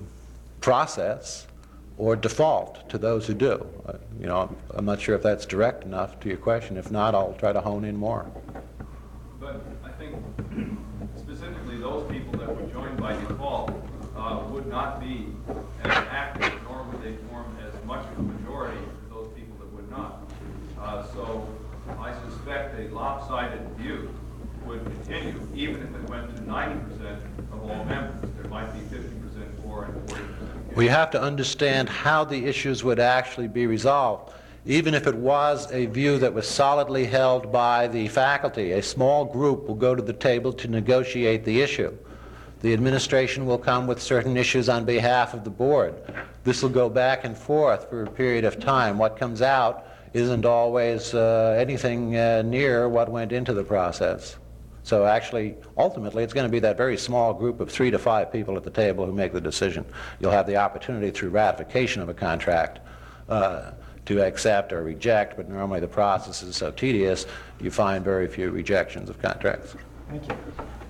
process or default to those who do. Uh, you know, I'm, I'm not sure if that's direct enough to your question. If not, I'll try to hone in more. But I think specifically those people that would join by default uh, would not be as active, nor would they form as much of a majority as those people that would not. Uh, so I suspect a lopsided continue, even if it went to ninety percent of all members. There might be fifty percent for and forty percent against. We have to understand how the issues would actually be resolved. Even if it was a view that was solidly held by the faculty, a small group will go to the table to negotiate the issue. The administration will come with certain issues on behalf of the board. This will go back and forth for a period of time. What comes out isn't always uh, anything uh, near what went into the process. So actually, ultimately, it's going to be that very small group of three to five people at the table who make the decision. You'll have the opportunity through ratification of a contract uh, to accept or reject, but normally the process is so tedious, you find very few rejections of contracts. Thank you.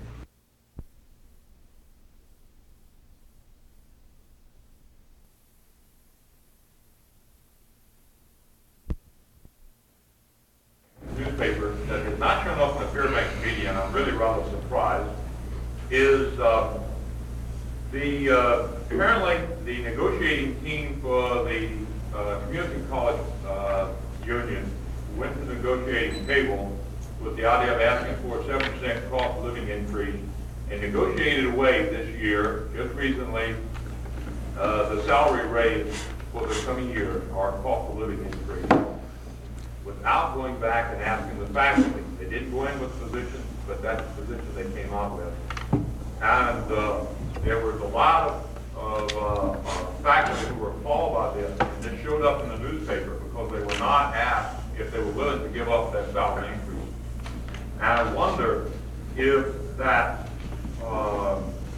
Newspaper that has not shown up in the Fairbanks media, and I'm really rather surprised, is uh, the uh, apparently the negotiating team for the uh, community college uh, union went to the negotiating table with the idea of asking for a seven percent cost of living increase and negotiated away this year, just recently, uh, the salary raise for the coming year, our cost of living increase, without going back and asking the faculty. They didn't go in with positions, but that's the position they came out with. And uh, there was a lot of, of uh, uh, faculty who were appalled by this, and this showed up in the newspaper because they were not asked if they were willing to give up that salary increase. And I wonder if that, uh,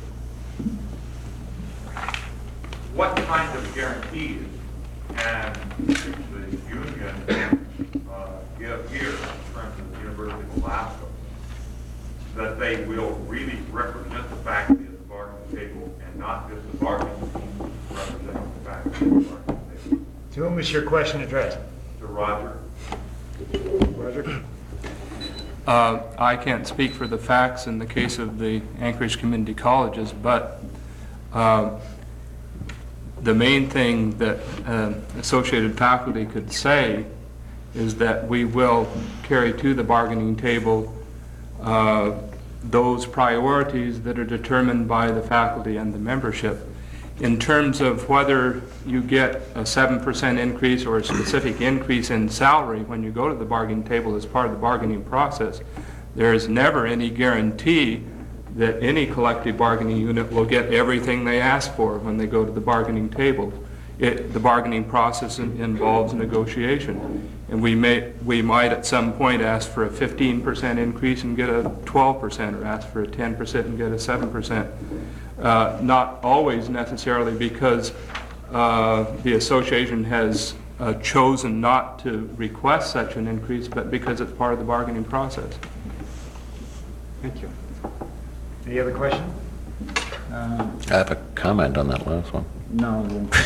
what kind of guarantees can the union uh, give here in terms of the University of Alaska that they will really represent the faculty at the bargaining table and not just the bargaining team representing the faculty at the bargaining table. To whom is your question addressed? To Roger. Roger? Uh, I can't speak for the facts in the case of the Anchorage Community Colleges, but uh, the main thing that uh, associated faculty could say is that we will carry to the bargaining table uh, those priorities that are determined by the faculty and the membership. In terms of whether you get a seven percent increase or a specific increase in salary when you go to the bargaining table as part of the bargaining process, there is never any guarantee that any collective bargaining unit will get everything they ask for when they go to the bargaining table. It, the bargaining process in, involves negotiation, and we may we might at some point ask for a fifteen percent increase and get a twelve percent, or ask for a ten percent and get a seven percent. Uh, not always necessarily because uh, the association has uh, chosen not to request such an increase, but because it's part of the bargaining process. Thank you. Any other question? Uh, I have a comment on that last one. no.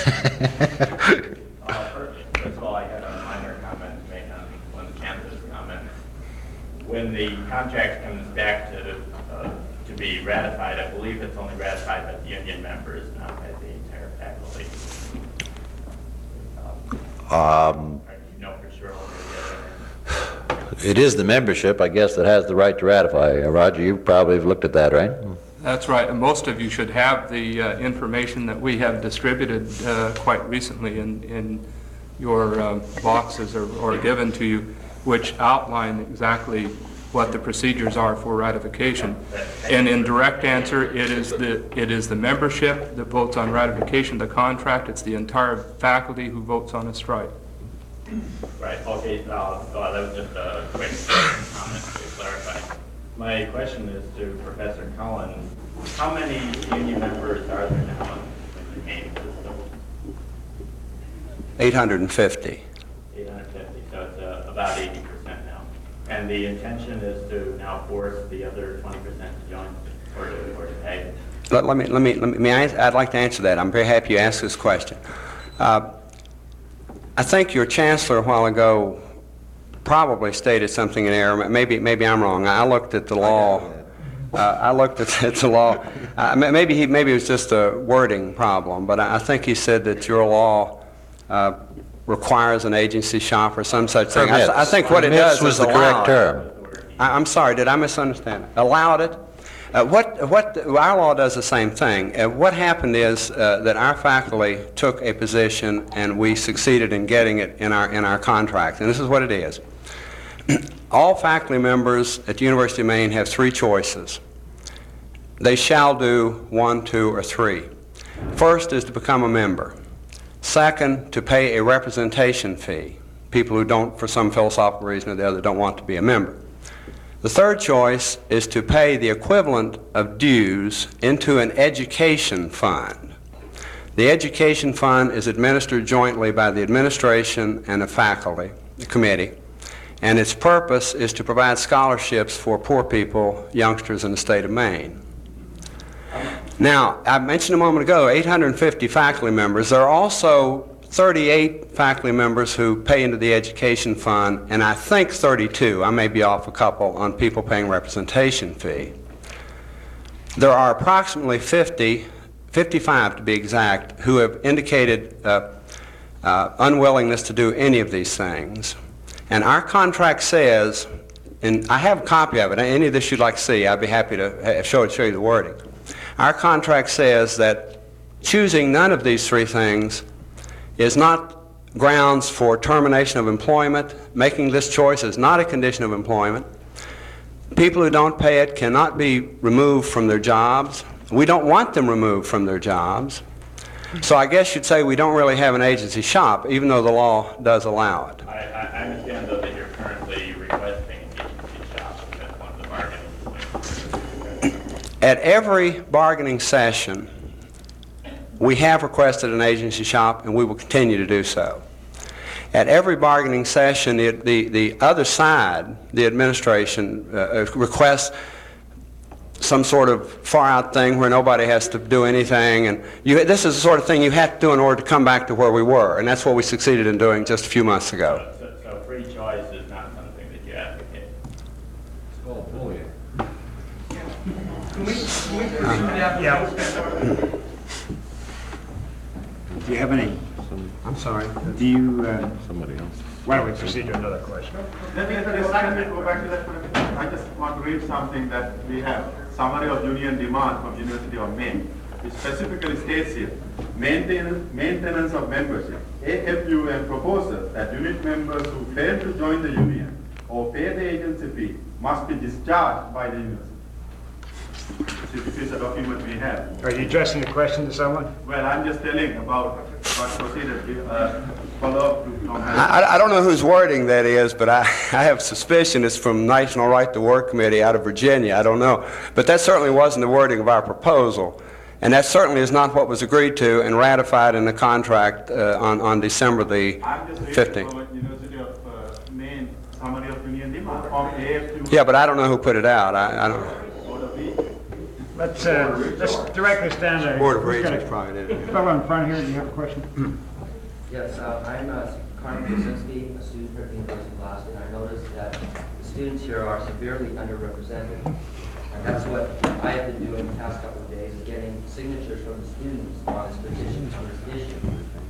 Uh, first, first of all, I had a minor comment to make on one of the campus comments. When the contract comes back to uh, to be ratified, I believe it's only ratified by the union members, not by the entire faculty. Um, Um, you know for sure one or the other. It is the membership, I guess, that has the right to ratify. Uh, Roger, you probably have looked at that, right? That's right, and most of you should have the uh, information that we have distributed uh, quite recently in, in your uh, boxes or, or given to you, which outline exactly what the procedures are for ratification. And in direct answer, it is the it is the membership that votes on ratification of the contract. It's the entire faculty who votes on a strike. Right, okay, uh, so that was just a quick comment to clarify. My question is to Professor Collins. How many union members are there now in the game system? eight hundred fifty. eight hundred fifty, so it's uh, about eighty percent now. And the intention is to now force the other twenty percent to join or to, or to pay? Let, let me, let me, let me, may I, I'd like to answer that. I'm very happy you asked this question. Uh, I think your chancellor a while ago probably stated something in error. Maybe, maybe I'm wrong. I looked at the law. Uh, I looked at, at the law. Uh, maybe he, maybe it was just a wording problem, but I, I think he said that your law uh, requires an agency shop or some such thing. I, I think what it does was is the allow correct term. I- I'm sorry, did I misunderstand? Allowed it? Uh, what, what, our law does the same thing. Uh, what happened is uh, that our faculty took a position and we succeeded in getting it in our, in our contract. And this is what it is. All faculty members at the University of Maine have three choices. They shall do one, two, or three. First is to become a member. Second, to pay a representation fee. People who don't, for some philosophical reason or the other, don't want to be a member. The third choice is to pay the equivalent of dues into an education fund. The education fund is administered jointly by the administration and the faculty the committee, and its purpose is to provide scholarships for poor people, youngsters in the state of Maine. Now, I mentioned a moment ago eight hundred fifty faculty members. There are also thirty-eight faculty members who pay into the education fund, and I think thirty-two, I may be off a couple, on people paying representation fee. There are approximately fifty, fifty-five to be exact, who have indicated uh, uh, unwillingness to do any of these things. And our contract says, and I have a copy of it, any of this you'd like to see, I'd be happy to show, show you the wording. Our contract says that choosing none of these three things is not grounds for termination of employment. Making this choice is not a condition of employment. People who don't pay it cannot be removed from their jobs. We don't want them removed from their jobs. So I guess you'd say we don't really have an agency shop, even though the law does allow it. I, I I understand, though, that you're currently requesting an agency shop as one of the bargaining points. At every bargaining session, we have requested an agency shop, and we will continue to do so. At every bargaining session, the, the, the other side, the administration, uh, requests some sort of far-out thing where nobody has to do anything. And you, this is the sort of thing you have to do in order to come back to where we were, and that's what we succeeded in doing just a few months ago. So, so free choice is not something that you advocate? It's called bullying. Yeah. Do you have any? I'm sorry. Do you? Uh, Somebody else. Why don't we proceed to another question? Let me, let me go back to that for a minute. I just want to read something that we have. Summary of union demand from University of Maine. It specifically states here, maintenance, maintenance of membership. A F U M proposes that unit members who fail to join the union or pay the agency fee must be discharged by the university. So this is a document we have. Are you addressing the question to someone? Well, I'm just telling about what proceeded, uh, follow up to Tom Hanks. I, I don't know whose wording that is, but I, I have suspicion it's from National Right to Work Committee out of Virginia. I don't know. But that certainly wasn't the wording of our proposal. And that certainly is not what was agreed to and ratified in the contract uh, on, on December the I'm just fifteenth. reading from University of uh, Maine, Summary of Union Demand from A F U. Yeah, but I don't know who put it out. I, I don't. Let's, uh, let's direct this down to... Board of who's gonna- Regents probably did. Fellow in front here, do you have a question? Yes, uh, I'm uh, Carmen Kuczynski, a student here at the University of Alaska, and I noticed that the students here are severely underrepresented. And that's what I have been doing the past couple of days, is getting signatures from the students on this petition, on this issue.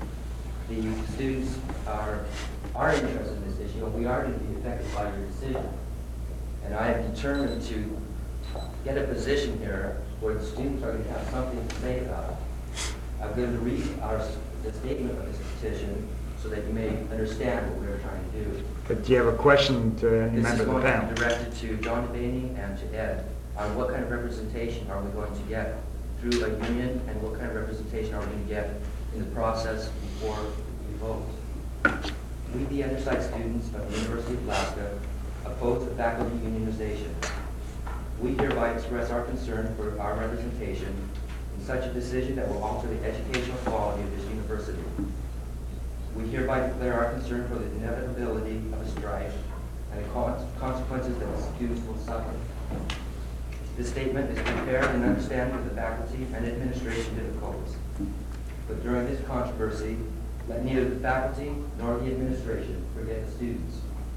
The students are, are interested in this issue, and we are going to be affected by your decision. And I am determined to get a position here where the students are going to have something to say about it. I'm going to read our, the statement of this petition so that you may understand what we're trying to do. But do you have a question to any This member is of the going to panel? be directed to John Devaney and to Ed on what kind of representation are we going to get through a union, and what kind of representation are we going to get in the process before we vote. We, the undersized students of the University of Alaska, oppose the faculty unionization. We hereby express our concern for our representation in such a decision that will alter the educational quality of this university. We hereby declare our concern for the inevitability of a strike and the con- consequences that the students will suffer. This statement is prepared in understanding of the faculty and administration difficulties. But during this controversy, let neither the faculty nor the administration forget the students.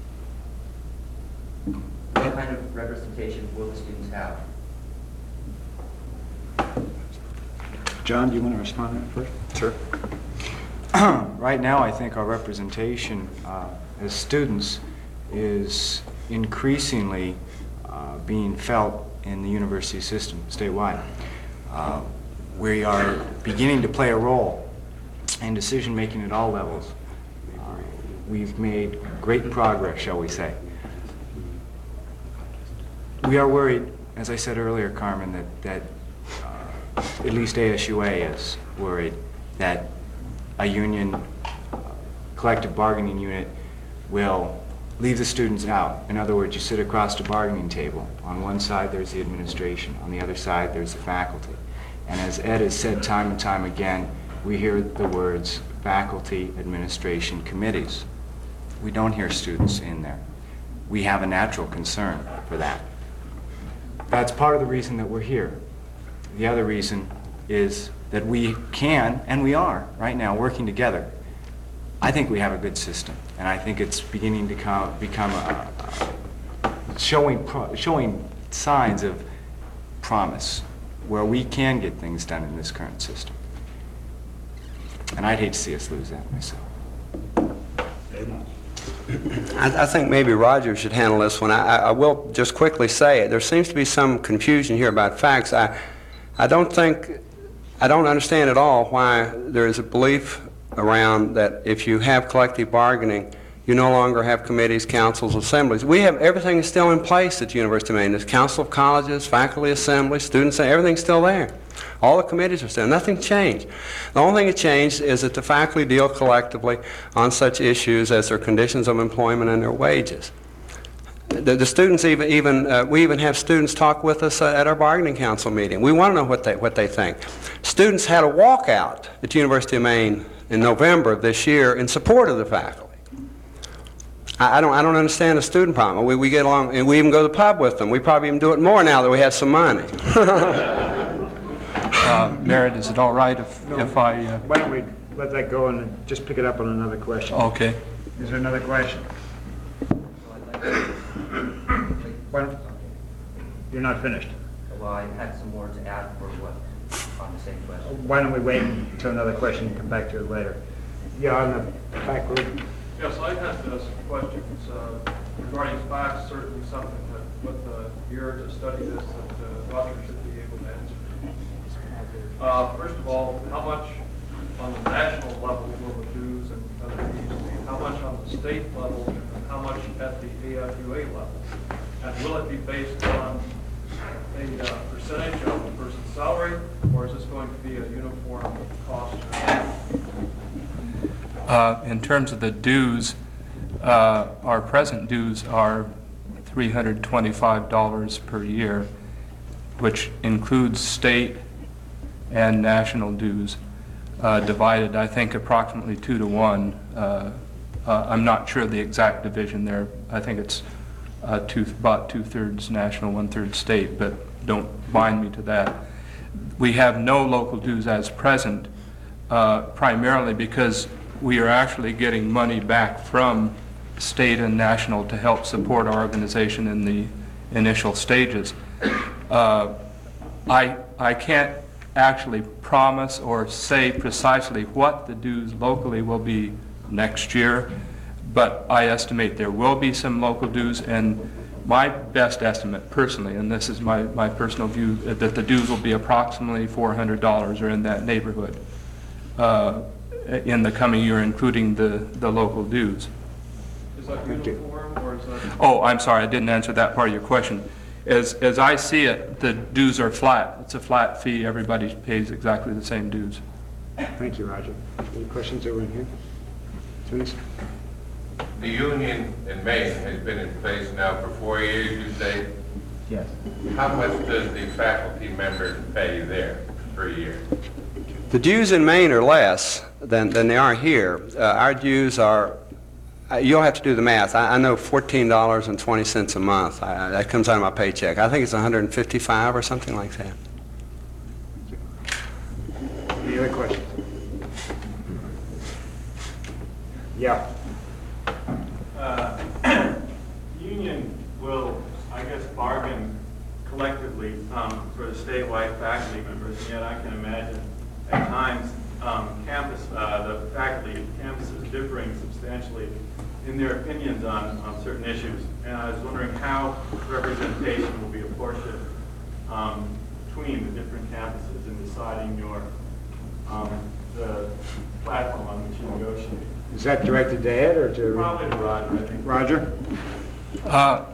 What kind of representation will the students have? John, do you want to respond to that first? Sure. Right now, I think our representation uh, as students is increasingly uh, being felt in the university system statewide. Uh, we are beginning to play a role in decision-making at all levels. Uh, we've made great progress, shall we say. We are worried, as I said earlier, Carmen, that, that uh, at least A S U A is worried that a union, uh, collective bargaining unit will leave the students out. In other words, you sit across the bargaining table. On one side, there's the administration. On the other side, there's the faculty. And as Ed has said time and time again, we hear the words faculty, administration, committees. We don't hear students in there. We have a natural concern for that. That's part of the reason that we're here. The other reason is that we can, and we are, right now, working together. I think we have a good system, and I think it's beginning to come, become a, a showing, pro, showing signs of promise, where we can get things done in this current system. And I'd hate to see us lose that myself. I, I think maybe Roger should handle this one. I, I will just quickly say, there seems to be some confusion here about facts. I, I don't think, I don't understand at all why there is a belief around that if you have collective bargaining, you no longer have committees, councils, assemblies. We have, everything is still in place at the University of Maine. There's council of colleges, faculty assembly, students, everything's still there. All the committees are still, nothing changed. The only thing that changed is that the faculty deal collectively on such issues as their conditions of employment and their wages. The, the students even, even uh, we even have students talk with us uh, at our bargaining council meeting. We want to know what they, what they think. Students had a walkout at the University of Maine in November of this year in support of the faculty. I, I don't, I don't understand the student problem. We, we get along, and we even go to the pub with them. We probably even do it more now that we have some money. uh, Merritt, is it all right if, no, if I... Uh... Why don't we let that go and just pick it up on another question? Okay. Is there another question? Why don't, you're not finished. Well, I had some more to add for what, on the same question. Why don't we wait until another question and come back to it later? Yeah, on the back row. Yes, I had uh, some questions uh, regarding facts, certainly something that with a year to study this that uh, Roger should be able to answer. Uh, first of all, how much on the national level will the dues and other fees be? How much on the state level and how much at the A F U A level? And will it be based on a uh, percentage of the person's salary, or is this going to be a uniform cost? Uh, in terms of the dues, uh, our present dues are three hundred twenty-five dollars per year, which includes state and national dues, uh, divided, I think, approximately two to one. Uh, uh, I'm not sure the exact division there. I think it's uh, two, about two-thirds national, one-third state, but don't bind me to that. We have no local dues as present, uh, primarily because we are actually getting money back from state and national to help support our organization in the initial stages. Uh, I, I can't actually promise or say precisely what the dues locally will be next year, but I estimate there will be some local dues, and my best estimate personally, and this is my, my personal view, that the dues will be approximately four hundred dollars or in that neighborhood uh, in the coming year, including the, the local dues. Is that uniform, or is that... Oh, I'm sorry, I didn't answer that part of your question. As, as I see it, the dues are flat. It's a flat fee. Everybody pays exactly the same dues. Thank you, Roger. Any questions over in here? Please. The union in Maine has been in place now for four years, you say? Yes. How much does the faculty member pay there per year? The dues in Maine are less than, than they are here. Uh, our dues are, uh, you'll have to do the math. I, I know fourteen dollars and twenty cents a month. I, that comes out of my paycheck. I think it's one hundred fifty-five or something like that. Any other questions? Yeah. Uh, union will, I guess, bargain collectively um, for the statewide faculty members, and yet I can imagine at times um, campus, uh, the faculty at campuses differing substantially in their opinions on, on certain issues. And I was wondering how representation will be apportioned um, between the different campuses in deciding your um, the platform on which you negotiate. Is that directed to Ed or to? Probably to Roger, I think. Roger? Uh,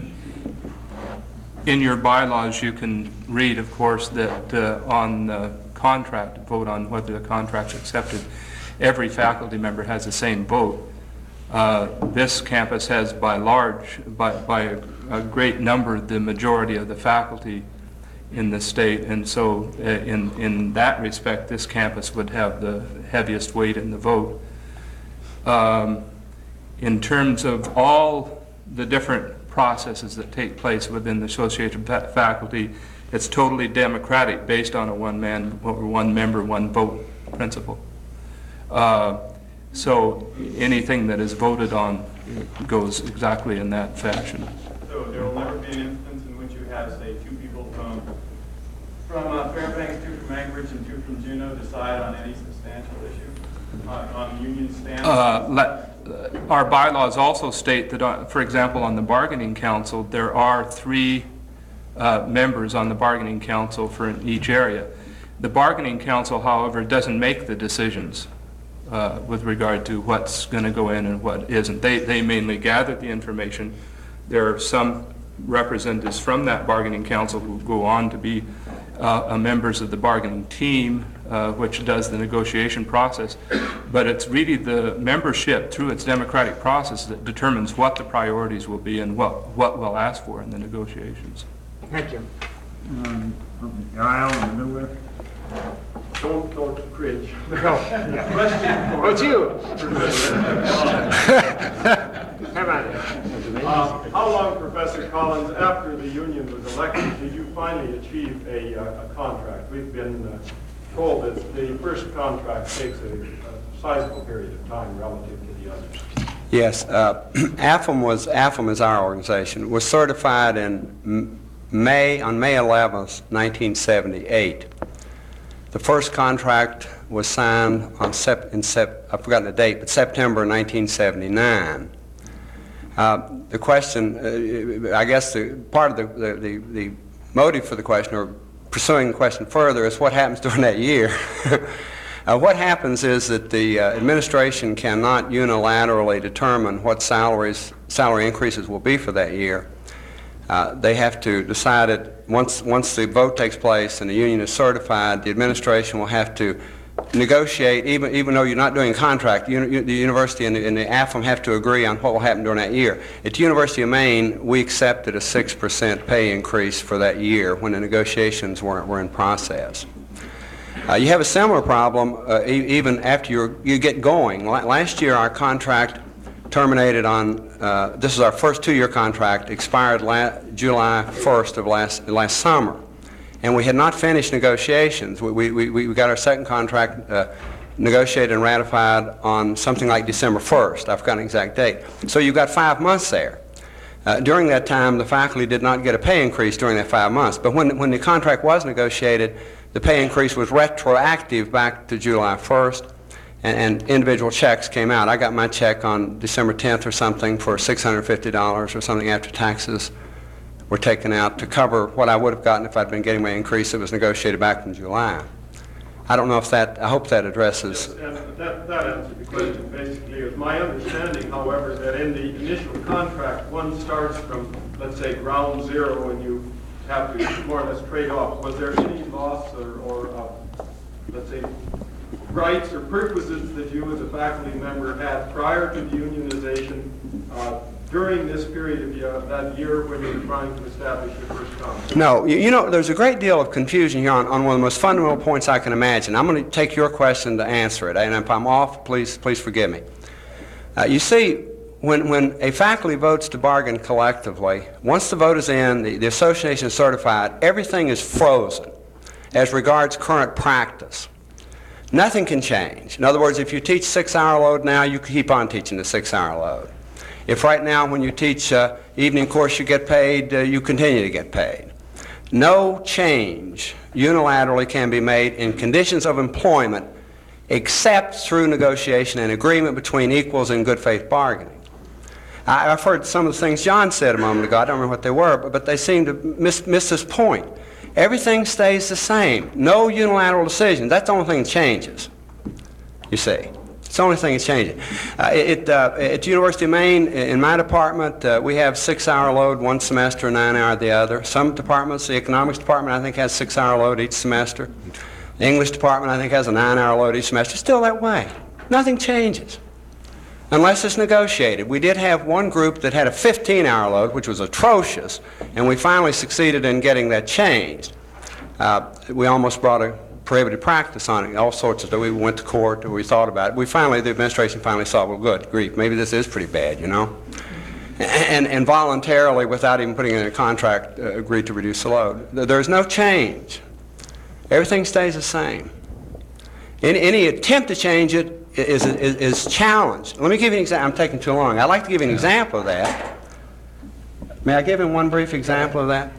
In your bylaws, you can read, of course, that uh, on the contract, vote on whether the contract's accepted, every faculty member has the same vote. Uh, this campus has by large, by, by a, a great number, the majority of the faculty in the state, and so uh, in, in that respect, this campus would have the heaviest weight in the vote. Um, in terms of all the different processes that take place within the associated fa faculty, it's totally democratic, based on a one-man, one member, one vote principle. Uh, so anything that is voted on goes exactly in that fashion. So there will never be an instance in which you have, say, two people from from uh, Fairbanks, two from Anchorage, and two from Juneau decide on any substantial issue uh, on union stance? Uh, let, uh, our bylaws also state that, uh, for example, on the bargaining council, there are three uh, members on the bargaining council for each area. The bargaining council, however, doesn't make the decisions uh, with regard to what's going to go in and what isn't. They, they mainly gather the information. There are some representatives from that bargaining council who go on to be uh, uh, members of the bargaining team, uh, which does the negotiation process. But it's really the membership through its democratic process that determines what the priorities will be and what, what we'll ask for in the negotiations. Thank you. Um, the aisle in the middle there. Don't, don't cringe. No. Yeah. Question for Oh, it's you. Come on. Uh, how long, Professor Collins, after the union was elected, did you finally achieve a, uh, a contract? We've been uh, told that the first contract takes a, a sizable period of time relative to the others. Yes, uh, A F M was, A F M is our organization, was certified in May, on May eleventh, nineteen seventy-eight. The first contract was signed on sep in sep I've forgotten the date, but September nineteen seventy-nine. Uh, the question, uh, I guess the part of the, the, the, the motive for the question, or pursuing the question further, is what happens during that year. uh, what happens is that the uh, administration cannot unilaterally determine what salaries, salary increases will be for that year. Uh, they have to decide it once, once the vote takes place and the union is certified. The administration will have to negotiate, even, even though you're not doing a contract. You, the university and the, and the A F M have to agree on what will happen during that year. At the University of Maine, we accepted a six percent pay increase for that year when the negotiations were, were in process. Uh, you have a similar problem uh, e even after you're, you get going. La last year, our contract terminated on, uh, this is our first two-year contract, expired la July first of last, last summer. And we had not finished negotiations. We, we, we got our second contract uh, negotiated and ratified on something like December first. I've got an exact date. So you've got five months there. Uh, during that time, the faculty did not get a pay increase during that five months. But when, when the contract was negotiated, the pay increase was retroactive back to July first. And, and individual checks came out. I got my check on December tenth or something for six hundred fifty dollars or something after taxes were taken out to cover what I would have gotten if I'd been getting my increase that was negotiated back in July. I don't know if that, I hope that addresses. Yes, and that, that answered the question basically. It's my understanding, however, that in the initial contract, one starts from, let's say, ground zero and you have to more or less trade off. Was there any loss or, or uh, let's say, rights or purposes that you as a faculty member had prior to the unionization uh, during this period of year, that year when you were trying to establish your first contract? No, you, you know, there's a great deal of confusion here on, on one of the most fundamental points I can imagine. I'm going to take your question to answer it, and if I'm off, please, please forgive me. Uh, you see, when, when a faculty votes to bargain collectively, once the vote is in, the, the association is certified, everything is frozen as regards current practice. Nothing can change. In other words, if you teach six-hour load now, you keep on teaching the six-hour load. If right now when you teach uh, evening course you get paid, uh, you continue to get paid. No change unilaterally can be made in conditions of employment except through negotiation and agreement between equals in good faith bargaining. I, I've heard some of the things John said a moment ago. I don't remember what they were, but, but they seem to miss, miss this point. Everything stays the same. No unilateral decision. That's the only thing that changes, you see. It's the only thing that's changing. Uh, it, uh, at the University of Maine, in my department, uh, we have six-hour load one semester, nine-hour the other. Some departments, the economics department, I think, has six-hour load each semester. The English department, I think, has a nine-hour load each semester. It's still that way. Nothing changes unless it's negotiated. We did have one group that had a fifteen-hour load, which was atrocious, and we finally succeeded in getting that changed. Uh, we almost brought a prohibited practice on it, all sorts of, we went to court, we thought about it. We finally, the administration finally saw, well, good grief, maybe this is pretty bad, you know? And, and voluntarily, without even putting it in a contract, uh, agreed to reduce the load. There's no change. Everything stays the same. Any, any attempt to change it is, is, is challenged. Let me give you an example. I'm taking too long. I'd like to give you an example of that. May I give him one brief example of that?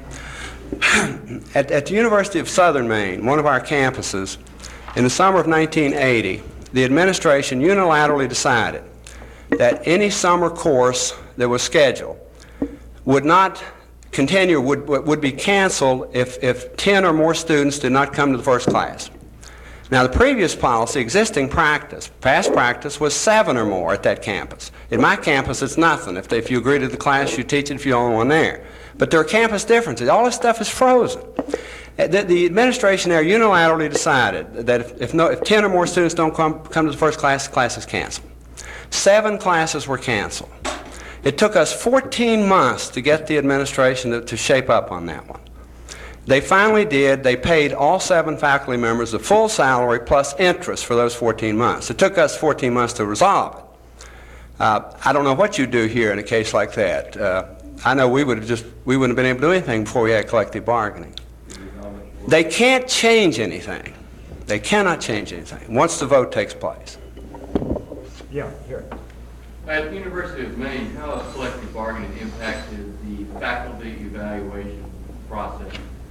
At, at the University of Southern Maine, one of our campuses, in the summer of nineteen eighty, the administration unilaterally decided that any summer course that was scheduled would not continue, would, would be canceled if, if ten or more students did not come to the first class. Now, the previous policy, existing practice, past practice, was seven or more at that campus. At my campus, it's nothing. If, they, if you agree to the class, you teach it if you're the only one there. But there are campus differences. All this stuff is frozen. The, the administration there unilaterally decided that if, if, no, if ten or more students don't come, come to the first class, the class is canceled. Seven classes were canceled. It took us fourteen months to get the administration to, to shape up on that one. They finally did. They paid all seven faculty members the full salary plus interest for those fourteen months. It took us fourteen months to resolve it. Uh, I don't know what you do here in a case like that. Uh, I know we would have just, we wouldn't have been able to do anything before we had collective bargaining. They can't change anything. They cannot change anything once the vote takes place. Yeah, here. At the University of Maine, how has collective bargaining impacted the faculty evaluation process?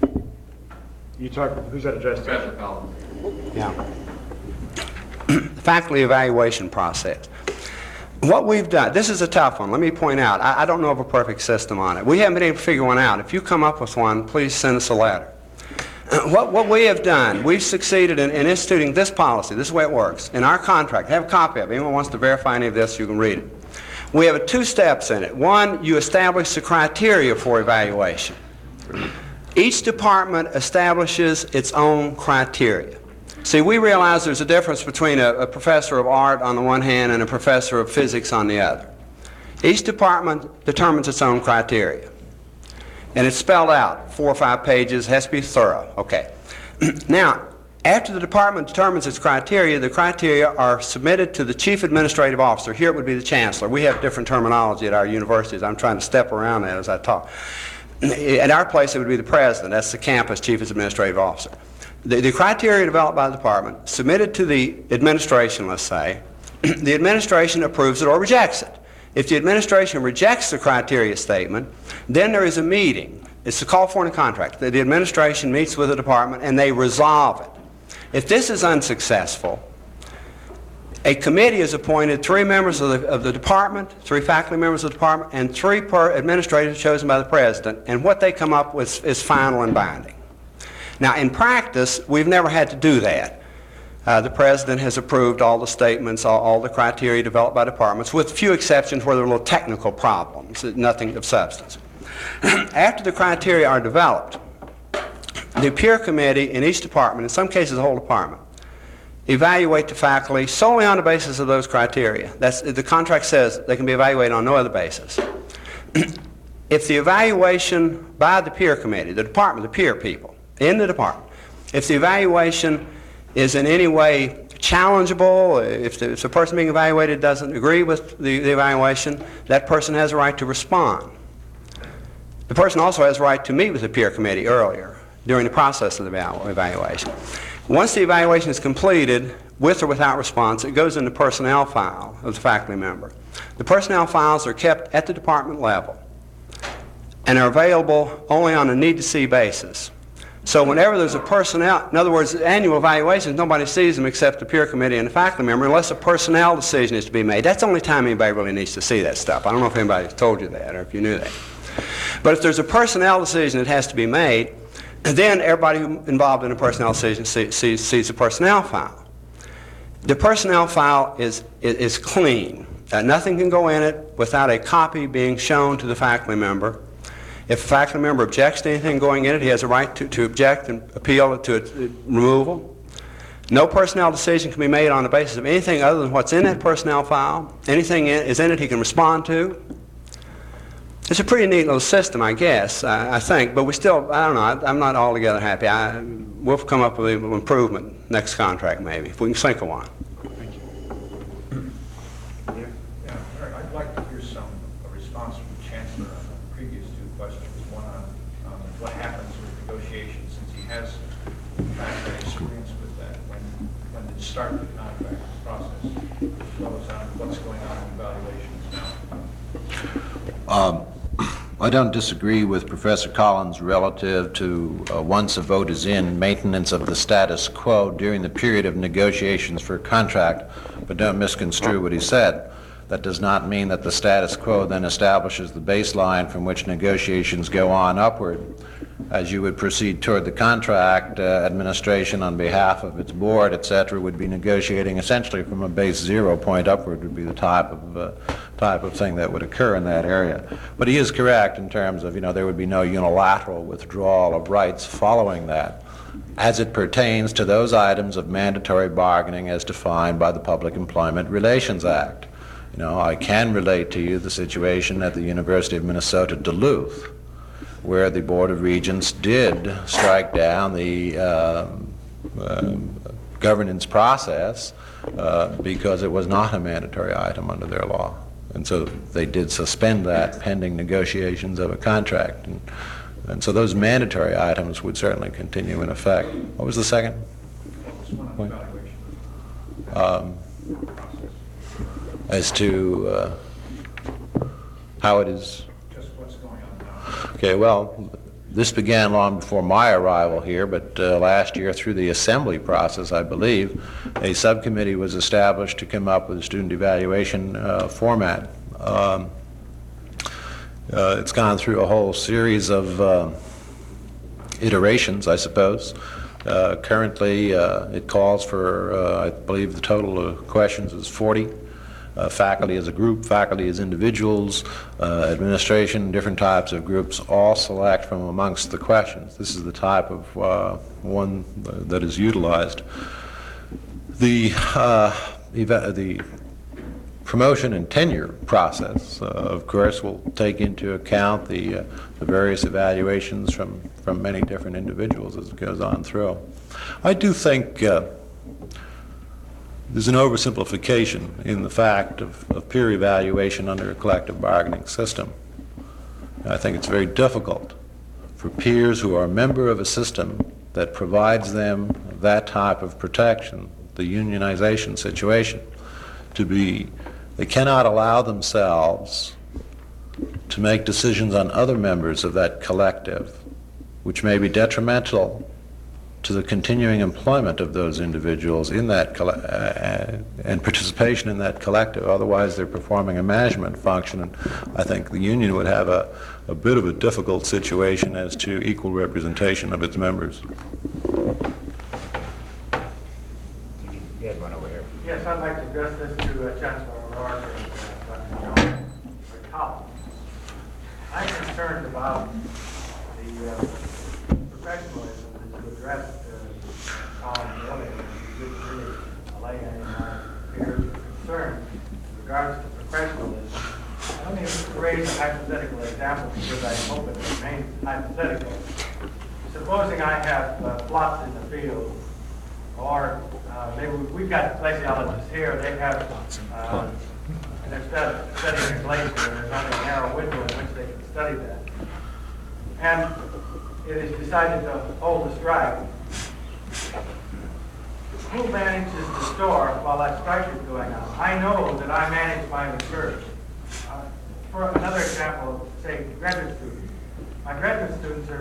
You talk, who's that addressed to? Professor Collins. Yeah. The faculty evaluation process. What we've done, this is a tough one. Let me point out, I, I don't know of a perfect system on it. We haven't been able to figure one out. If you come up with one, please send us a letter. What, what we have done, we've succeeded in, in instituting this policy. This is the way it works. In our contract, I have a copy of it. Anyone wants to verify any of this, you can read it. We have two steps in it. One, you establish the criteria for evaluation. Each department establishes its own criteria. See, we realize there's a difference between a, a professor of art on the one hand and a professor of physics on the other. Each department determines its own criteria. And it's spelled out, four or five pages, has to be thorough. Okay. Now, after the department determines its criteria, the criteria are submitted to the chief administrative officer. Here it would be the chancellor. We have different terminology at our universities. I'm trying to step around that as I talk. At our place, it would be the president. That's the campus chief administrative officer. The, the criteria developed by the department, submitted to the administration, let's say, the administration approves it or rejects it. If the administration rejects the criteria statement, then there is a meeting. It's a call for in a contract. The, the administration meets with the department and they resolve it. If this is unsuccessful, a committee is appointed, three members of the, of the department, three faculty members of the department, and three per administrators chosen by the president, and what they come up with is final and binding. Now, in practice, we've never had to do that. Uh, the president has approved all the statements, all, all the criteria developed by departments, with few exceptions where there are little technical problems, nothing of substance. After the criteria are developed, the peer committee in each department, in some cases the whole department, evaluate the faculty solely on the basis of those criteria. That's, the contract says they can be evaluated on no other basis. If the evaluation by the peer committee, the department, the peer people, in the department, if the evaluation is in any way challengeable, if the, if the person being evaluated doesn't agree with the, the evaluation, that person has a right to respond. The person also has a right to meet with the peer committee earlier during the process of the evalu evaluation. Once the evaluation is completed, with or without response, it goes in the personnel file of the faculty member. The personnel files are kept at the department level and are available only on a need-to-see basis. So whenever there's a personnel, in other words, annual evaluations, nobody sees them except the peer committee and the faculty member unless a personnel decision is to be made. That's the only time anybody really needs to see that stuff. I don't know if anybody's told you that or if you knew that. But if there's a personnel decision that has to be made, then everybody who involved in a personnel decision see, sees, sees the personnel file. The personnel file is, is, is clean. Uh, nothing can go in it without a copy being shown to the faculty member. If a faculty member objects to anything going in it, he has a right to, to object and appeal to its removal. No personnel decision can be made on the basis of anything other than what's in that personnel file. Anything in, is in it he can respond to. It's a pretty neat little system, I guess, I, I think, but we still, I don't know, I, I'm not altogether happy. I, we'll come up with an improvement next contract maybe, if we can think of one. Yeah, Eric, I'd like to hear some a response from the Chancellor on the previous two questions. One on, on what happens with negotiations, since he has background experience with that, when, when they start the contract process, as well as on what's going on in evaluations now. Um, I don't disagree with Professor Collins relative to uh, once a vote is in, maintenance of the status quo during the period of negotiations for a contract, but don't misconstrue what he said. That does not mean that the status quo then establishes the baseline from which negotiations go on upward. As you would proceed toward the contract, uh, administration on behalf of its board, et cetera, would be negotiating essentially from a base zero point upward would be the type of uh, type of thing that would occur in that area. But he is correct in terms of, you know, there would be no unilateral withdrawal of rights following that, as it pertains to those items of mandatory bargaining as defined by the Public Employment Relations Act. You know, I can relate to you the situation at the University of Minnesota Duluth, where the Board of Regents did strike down the uh, uh, governance process uh, because it was not a mandatory item under their law. And so they did suspend that pending negotiations of a contract. And, and so those mandatory items would certainly continue in effect. What was the second point? Um, as to uh, how it is. Just what's going on now. Okay, well, this began long before my arrival here, but uh, last year through the assembly process, I believe, a subcommittee was established to come up with a student evaluation uh, format. Um, uh, it's gone through a whole series of uh, iterations, I suppose. Uh, currently, uh, it calls for, uh, I believe the total of questions is forty. Uh, faculty as a group, faculty as individuals, uh, administration, different types of groups, all select from amongst the questions. This is the type of uh, one that is utilized. The, uh, the promotion and tenure process, uh, of course, will take into account the, uh, the various evaluations from, from many different individuals as it goes on through. I do think uh, there's an oversimplification in the fact of, of peer evaluation under a collective bargaining system. I think it's very difficult for peers who are a member of a system that provides them that type of protection, the unionization situation, to be, they cannot allow themselves to make decisions on other members of that collective, which may be detrimental to the continuing employment of those individuals in that uh, and participation in that collective. Otherwise, they're performing a management function, and I think the union would have a, a bit of a difficult situation as to equal representation of its members. You had one over here. Yes, I'd like to address this to uh, Chancellor O'Rourke and uh, Doctor Jones for Collins. I'm concerned about the uh, professionalism to address uh, Collins earlier. He didn't really allay any of my fears or concerns with regards to professionalism. Let me raise a hypothetical example because I hope it remains hypothetical. Supposing I have uh, plots in the field, or uh, maybe we've got glaciologists here, they have, uh, and they're stud studying a glacier, and there's only a narrow window in which they can study that. And it is decided to hold a strike. Who manages the store while that strike is going on? I know that I manage my research. Uh, for another example, say graduate students. My graduate students are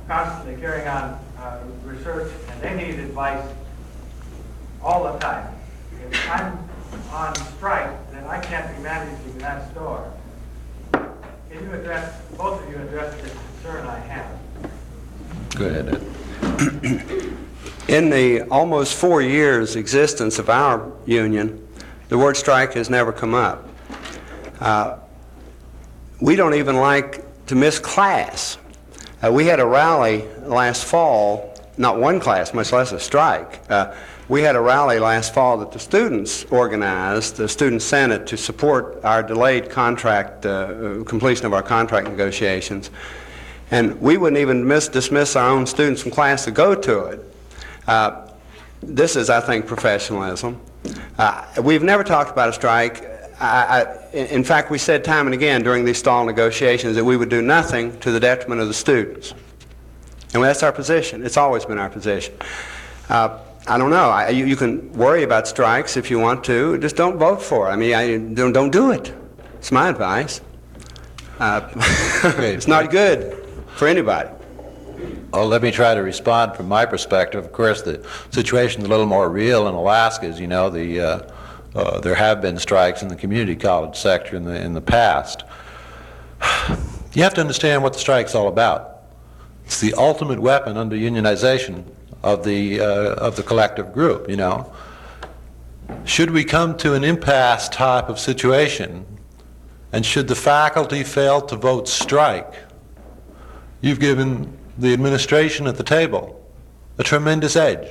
constantly carrying on uh, research, and they need advice all the time. If I'm on strike, then I can't be managing that store. Can you address, both of you address this concern I have? Go ahead, Ed. In the almost four years existence of our union, the word strike has never come up. Uh, we don't even like to miss class. Uh, we had a rally last fall, not one class, much less a strike. Uh, we had a rally last fall that the students organized, the Student Senate, to support our delayed contract, uh, completion of our contract negotiations. And we wouldn't even miss, dismiss our own students from class to go to it. Uh, this is, I think, professionalism. Uh, we've never talked about a strike. I, I, in fact, we said time and again during these stall negotiations that we would do nothing to the detriment of the students. And that's our position. It's always been our position. Uh, I don't know. I, you, you can worry about strikes if you want to. Just don't vote for it. I mean, I, don't, don't do it. It's my advice. Uh, it's not good for anybody. Oh, let me try to respond from my perspective. Of course, the situation is a little more real in Alaska. As you know, the, uh, uh, there have been strikes in the community college sector in the, in the past. You have to understand what the strike's all about. It's the ultimate weapon under unionization of the, uh, of the collective group, you know. Should we come to an impasse type of situation, and should the faculty fail to vote strike, you've given the administration at the table a tremendous edge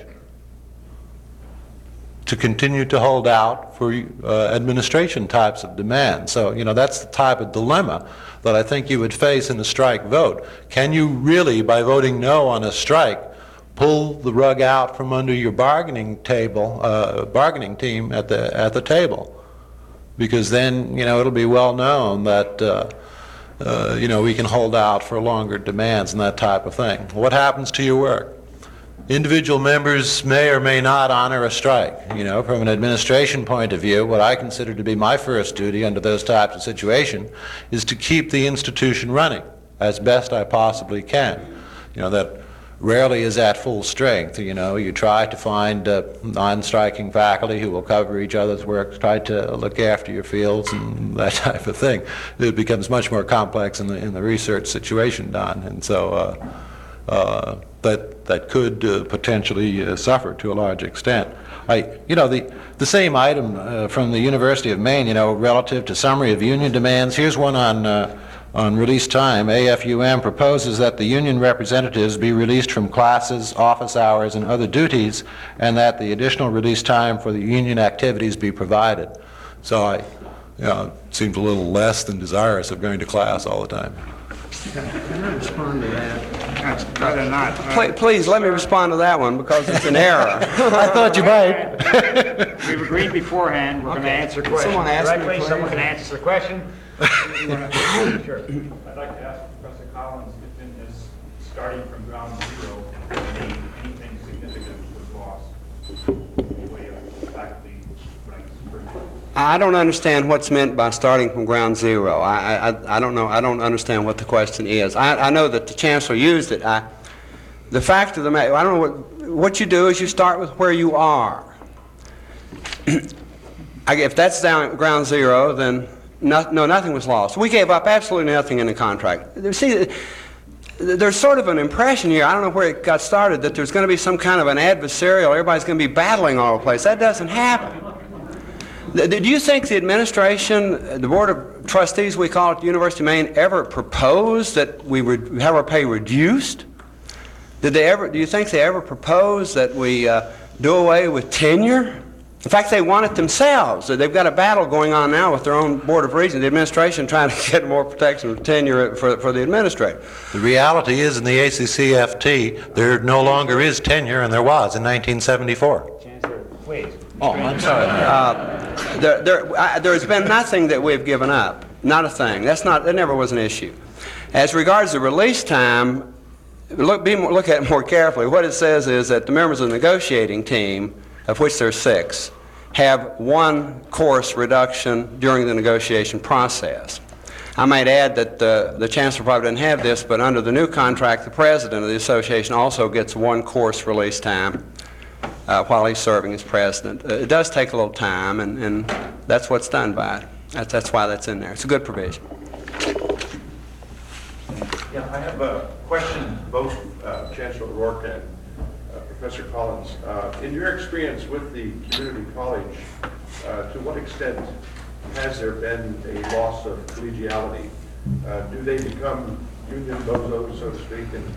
to continue to hold out for uh, administration types of demands. So, you know, that's the type of dilemma that I think you would face in the strike vote. Can you really, by voting no on a strike, pull the rug out from under your bargaining table, uh, bargaining team at the at the table? Because then, you know, it'll be well known that uh, Uh, you know, we can hold out for longer demands and that type of thing. What happens to your work? Individual members may or may not honor a strike. You know, from an administration point of view, what I consider to be my first duty under those types of situations is to keep the institution running as best I possibly can. You know, that rarely is at full strength. You know, you try to find uh, non-striking faculty who will cover each other's work, try to look after your fields and that type of thing. It becomes much more complex in the in the research situation, Don, and so uh, uh, that that could uh, potentially uh, suffer to a large extent. I, you know, the the same item uh, from the University of Maine, you know, relative to summary of union demands. Here's one on. Uh, On release time, A F U M proposes that the union representatives be released from classes, office hours, and other duties, and that the additional release time for the union activities be provided. So I, you know, it seems a little less than desirous of going to class all the time. Can I respond to that? That's better not. Please, please let me respond to that one because it's an error. I thought you might. We've agreed beforehand, we're going to answer questions Someone ask me, directly. please. Someone can answer the question. Sure. I'd like to ask Professor Collins if in this starting from ground zero, any, anything significant was lost in the way of faculty ranks. I don't understand what's meant by starting from ground zero. I, I, I don't know. I don't understand what the question is. I, I know that the chancellor used it. I, the fact of the matter, I don't know what, what you do is you start with where you are. I, if that's down at ground zero, then no, no, nothing was lost. We gave up absolutely nothing in the contract. See, there's sort of an impression here, I don't know where it got started, that there's going to be some kind of an adversarial, everybody's going to be battling all over the place. That doesn't happen. Do you think the administration, the Board of Trustees, we call it, the University of Maine, ever proposed that we would have our pay reduced? Did they ever, do you think they ever proposed that we uh, do away with tenure? In fact, they want it themselves. They've got a battle going on now with their own Board of Regents, the administration trying to get more protection of tenure for, for the administrator. The reality is in the A C C F T, there no longer is tenure, and there was in nineteen seventy-four. Chancellor, please. Oh, I'm sorry. Uh, there, there, I, there's been nothing that we've given up. Not a thing. That's not, that never was an issue. As regards the release time, look, be more, look at it more carefully. What it says is that the members of the negotiating team, of which there are six, have one course reduction during the negotiation process. I might add that uh, the Chancellor probably didn't have this, but under the new contract, the President of the Association also gets one course release time uh, while he's serving as President. Uh, it does take a little time, and, and that's what's done by it. That's, that's why that's in there. It's a good provision. Yeah, I have a question, both uh, Chancellor Rourke and uh, Professor Collins. Uh, in your experience with the community college, uh, to what extent has there been a loss of collegiality? Uh, do they become union bozos, so to speak? And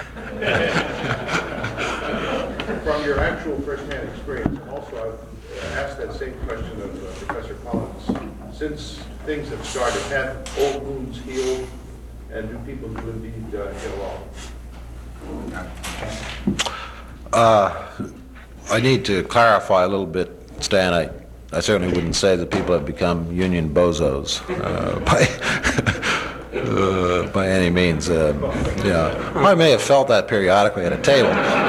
from your actual first-hand experience, and also I've asked that same question of uh, Professor Collins. Since things have started, have old wounds healed, and do people do indeed uh, get along? Uh, I need to clarify a little bit, Stan. I, I certainly wouldn't say that people have become union bozos uh, by, uh, by any means. Uh, yeah, I may have felt that periodically at a table.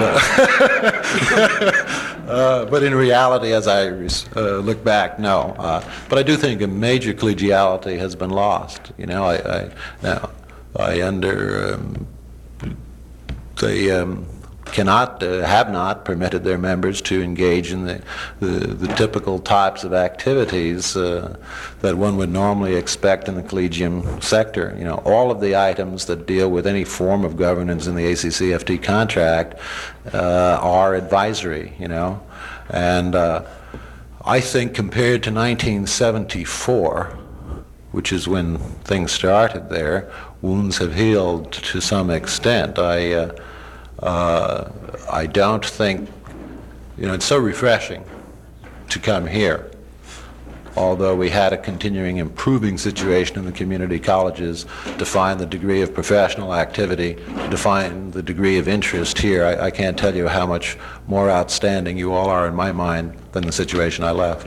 Uh, but in reality, as I uh, look back, no. Uh, but I do think a major collegiality has been lost. You know, I, I now I under um, they um, cannot uh, have not permitted their members to engage in the the, the typical types of activities uh, that one would normally expect in the collegium sector. You know, all of the items that deal with any form of governance in the A C C F T contract uh, are advisory. You know, and uh, I think compared to nineteen seventy-four, which is when things started there, wounds have healed to some extent. I uh, uh, I don't think, you know, it's so refreshing to come here. Although we had a continuing improving situation in the community colleges, to find the degree of professional activity, to define the degree of interest here, I, I can't tell you how much more outstanding you all are in my mind than the situation I left.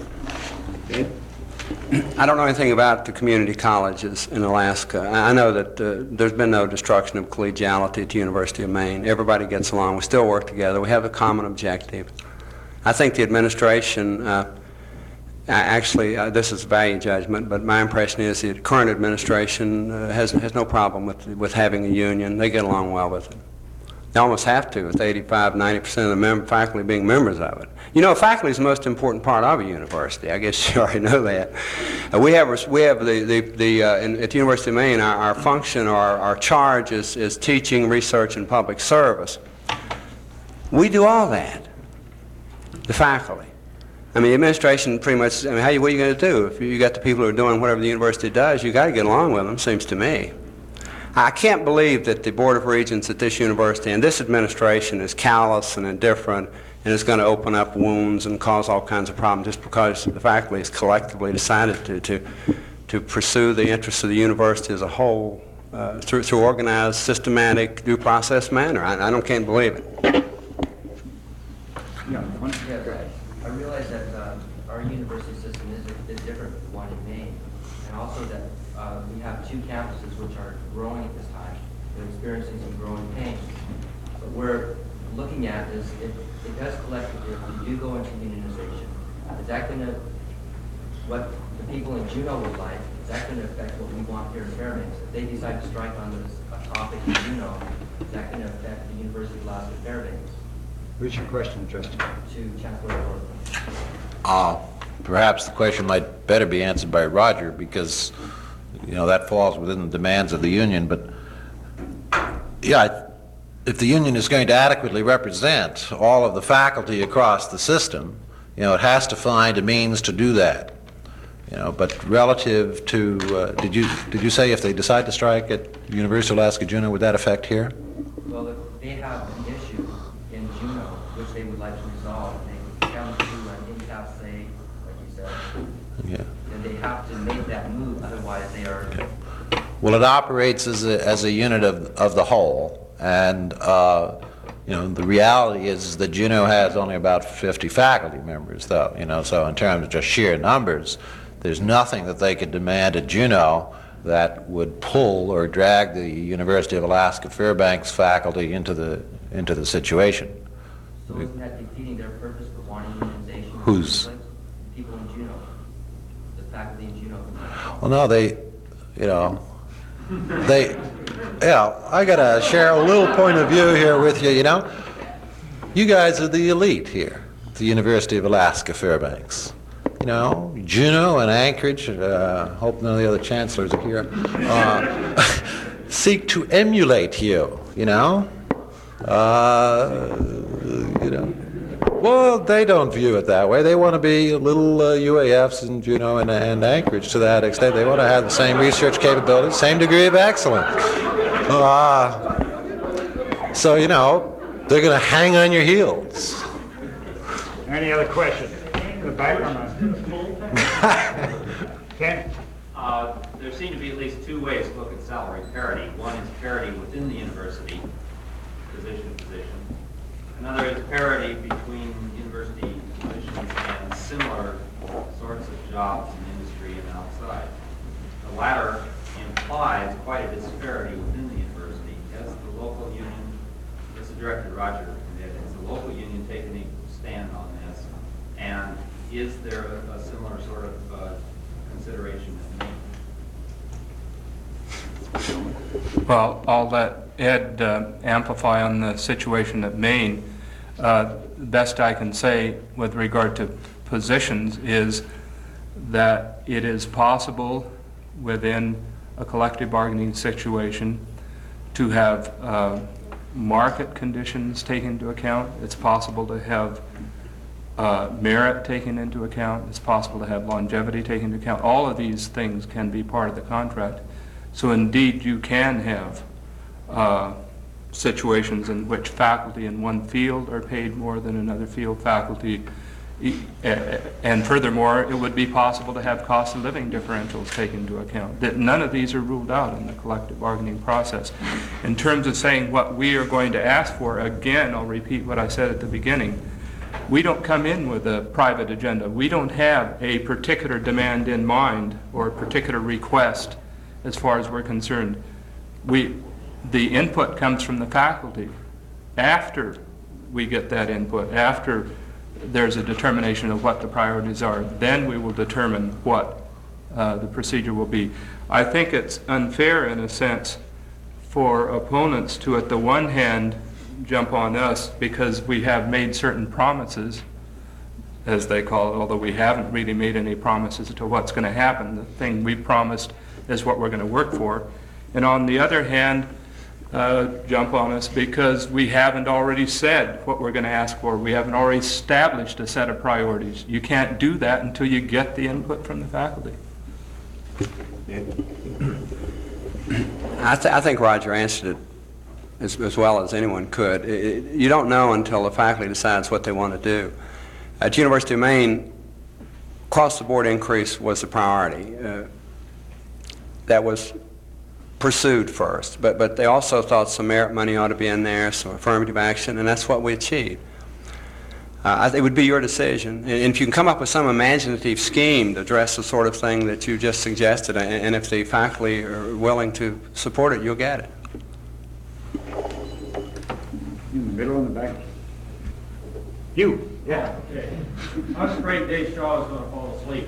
I don't know anything about the community colleges in Alaska. I know that uh, there's been no destruction of collegiality at the University of Maine. Everybody gets along. We still work together. We have a common objective. I think the administration, uh, actually, uh, this is value judgment, but my impression is the current administration uh, has, has no problem with, with having a union. They get along well with it. They almost have to, with eighty-five, ninety percent of the mem faculty being members of it. You know, faculty is the most important part of a university. I guess you already know that. Uh, we have, we have the, the, the uh, in, at the University of Maine, our, our function or our, our charge is, is teaching, research, and public service. We do all that, the faculty. I mean, the administration pretty much, I mean, how you, what are you going to do? If you got the people who are doing whatever the university does, you got to get along with them, seems to me. I can't believe that the Board of Regents at this university and this administration is callous and indifferent and is going to open up wounds and cause all kinds of problems just because the faculty has collectively decided to, to, to pursue the interests of the university as a whole uh, through, through organized, systematic, due process manner. I, I don't can't believe it. Yeah, right. I realize that uh, our university system is a bit different from the one in Maine, and also that uh, we have two campuses which are growing at this time. They're experiencing some growing pains. What we're looking at is if it does collectively, if we do go into unionization, is that going to, what the people in Juneau would like, is that going to affect what we want here in Fairbanks? If they decide to strike on this a topic in Juneau, is that going to affect the University of Alaska Fairbanks? Who's your question addressed to? To Chancellor Rourke. Uh, perhaps the question might better be answered by Roger, because you know that falls within the demands of the union. But yeah, if the union is going to adequately represent all of the faculty across the system, you know, it has to find a means to do that. You know, but relative to, uh, did you did you say if they decide to strike at University of Alaska Juneau, would that affect here? Well, if they have an issue in Juneau which they would like to resolve, they would come to an impasse, say, like you said, Yeah. and they have to make that move, otherwise they are. Well, it operates as a, as a unit of, of the whole, and uh, you know, the reality is that Juneau has only about fifty faculty members, though, you know, so in terms of just sheer numbers, there's nothing that they could demand at Juneau that would pull or drag the University of Alaska Fairbanks faculty into the, into the situation. So isn't that defeating their purpose for wanting unionization? Who's? People in Juneau, the faculty in Juneau. Well, no, they, you know. They, yeah, I got to share a little point of view here with you, you know. You guys are the elite here at the University of Alaska Fairbanks. You know, Juneau and Anchorage, uh, hope none of the other chancellors are here, uh, seek to emulate you, you know. Uh, you know. Well, they don't view it that way. They want to be little uh, U A Fs in Juneau and, and Anchorage to that extent. They want to have the same research capabilities, same degree of excellence. Uh, so, you know, they're going to hang on your heels. Any other questions? The back on the... Ken? Uh, there seem to be at least two ways to look at salary parity. One is parity within the university, position to position. Another is parity between university positions and similar sorts of jobs in industry and outside. The latter implies quite a disparity within the university. Has the local union, this is Director Roger, has the local union taken a stand on this? And is there a, a similar sort of uh, consideration at Maine? Well, I'll let Ed uh, amplify on the situation at Maine. Uh, the best I can say with regard to positions is that it is possible within a collective bargaining situation to have uh, market conditions taken into account. It's possible to have uh, merit taken into account. It's possible to have longevity taken into account. All of these things can be part of the contract. So indeed you can have uh, situations in which faculty in one field are paid more than another field faculty. And furthermore, it would be possible to have cost of living differentials taken into account. That none of these are ruled out in the collective bargaining process. In terms of saying what we are going to ask for, again, I'll repeat what I said at the beginning. We don't come in with a private agenda. We don't have a particular demand in mind or a particular request as far as we're concerned. We, the input comes from the faculty. After we get that input, after there's a determination of what the priorities are, then we will determine what uh, the procedure will be. I think it's unfair in a sense for opponents to, at the one hand, jump on us because we have made certain promises, as they call it, although we haven't really made any promises to what's going to happen. The thing we promised is what we're going to work for. And on the other hand, Uh, jump on us because we haven't already said what we're going to ask for. We haven't already established a set of priorities. You can't do that until you get the input from the faculty. I, th I think Roger answered it as, as well as anyone could. It, it, you don't know until the faculty decides what they want to do. At University of Maine, across-the-board increase was a priority. Uh, that was pursued first, but but they also thought some merit money ought to be in there, some affirmative action, and that's what we achieved. Uh, it would be your decision, and if you can come up with some imaginative scheme to address the sort of thing that you just suggested, and, and if the faculty are willing to support it, you'll get it. In the middle and the back. You. Yeah. Okay. I was afraid Dave Shaw was going to fall asleep.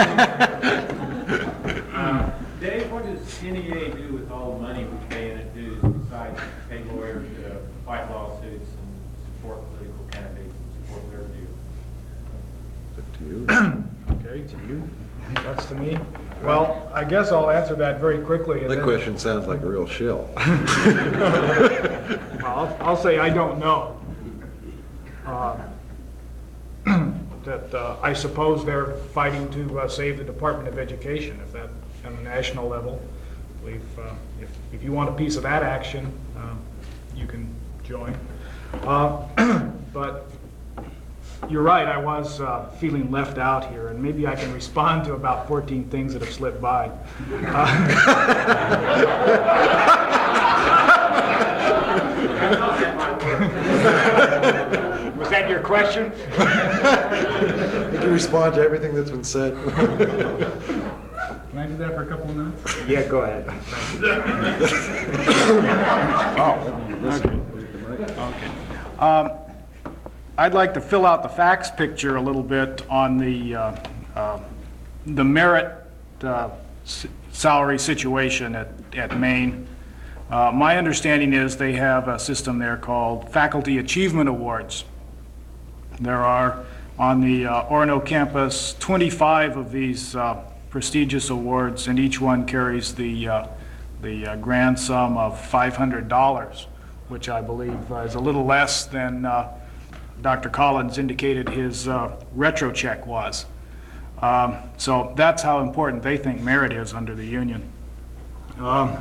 uh, Dave, what does N E A do with all the money we pay in it dues besides pay lawyers to fight lawsuits and support political candidates and support their views? Okay, to you. That's to me. Well, I guess I'll answer that very quickly. The question sounds like a real shill. Well, I'll, I'll say I don't know. Uh, that uh, I suppose they're fighting to uh, save the Department of Education, if that on a national level. We've, uh, if, if you want a piece of that action, uh, you can join. Uh, but you're right, I was uh, feeling left out here, and maybe I can respond to about fourteen things that have slipped by. Uh, Was that your question? Did you respond to everything that's been said? Can I do that for a couple of minutes? Yeah, go ahead. Oh, okay. Um, I'd like to fill out the facts picture a little bit on the uh, uh, the merit uh, salary situation at, at Maine. Uh, my understanding is they have a system there called Faculty Achievement Awards. There are on the uh, Orono campus twenty-five of these uh, prestigious awards, and each one carries the, uh, the uh, grand sum of five hundred dollars, which I believe uh, is a little less than uh, Doctor Collins indicated his uh, retro check was. Um, so that's how important they think merit is under the union. Um,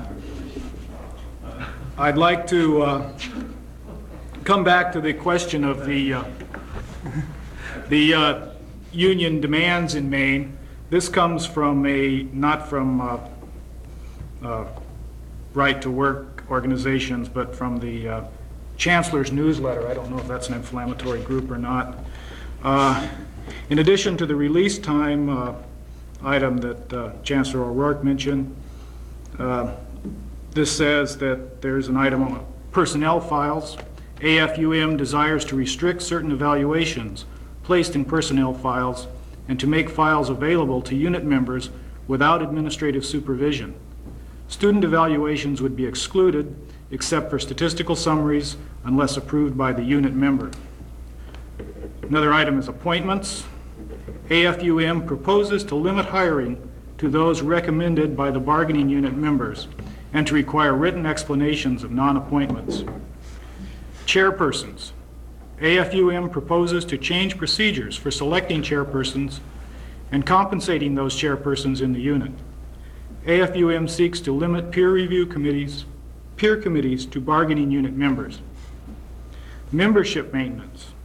I'd like to uh, come back to the question of the uh, the uh, union demands in Maine. This comes from a, not from uh, uh, right-to-work organizations, but from the uh, Chancellor's newsletter. I don't know if that's an inflammatory group or not. Uh, in addition to the release time uh, item that uh, Chancellor O'Rourke mentioned, uh, this says that there's an item on personnel files. A F U M desires to restrict certain evaluations placed in personnel files and to make files available to unit members without administrative supervision. Student evaluations would be excluded except for statistical summaries unless approved by the unit member. Another item is appointments. A F U M proposes to limit hiring to those recommended by the bargaining unit members and to require written explanations of non-appointments. Chairpersons. A F U M proposes to change procedures for selecting chairpersons and compensating those chairpersons in the unit. A F U M seeks to limit peer review committees, peer committees to bargaining unit members. Membership maintenance.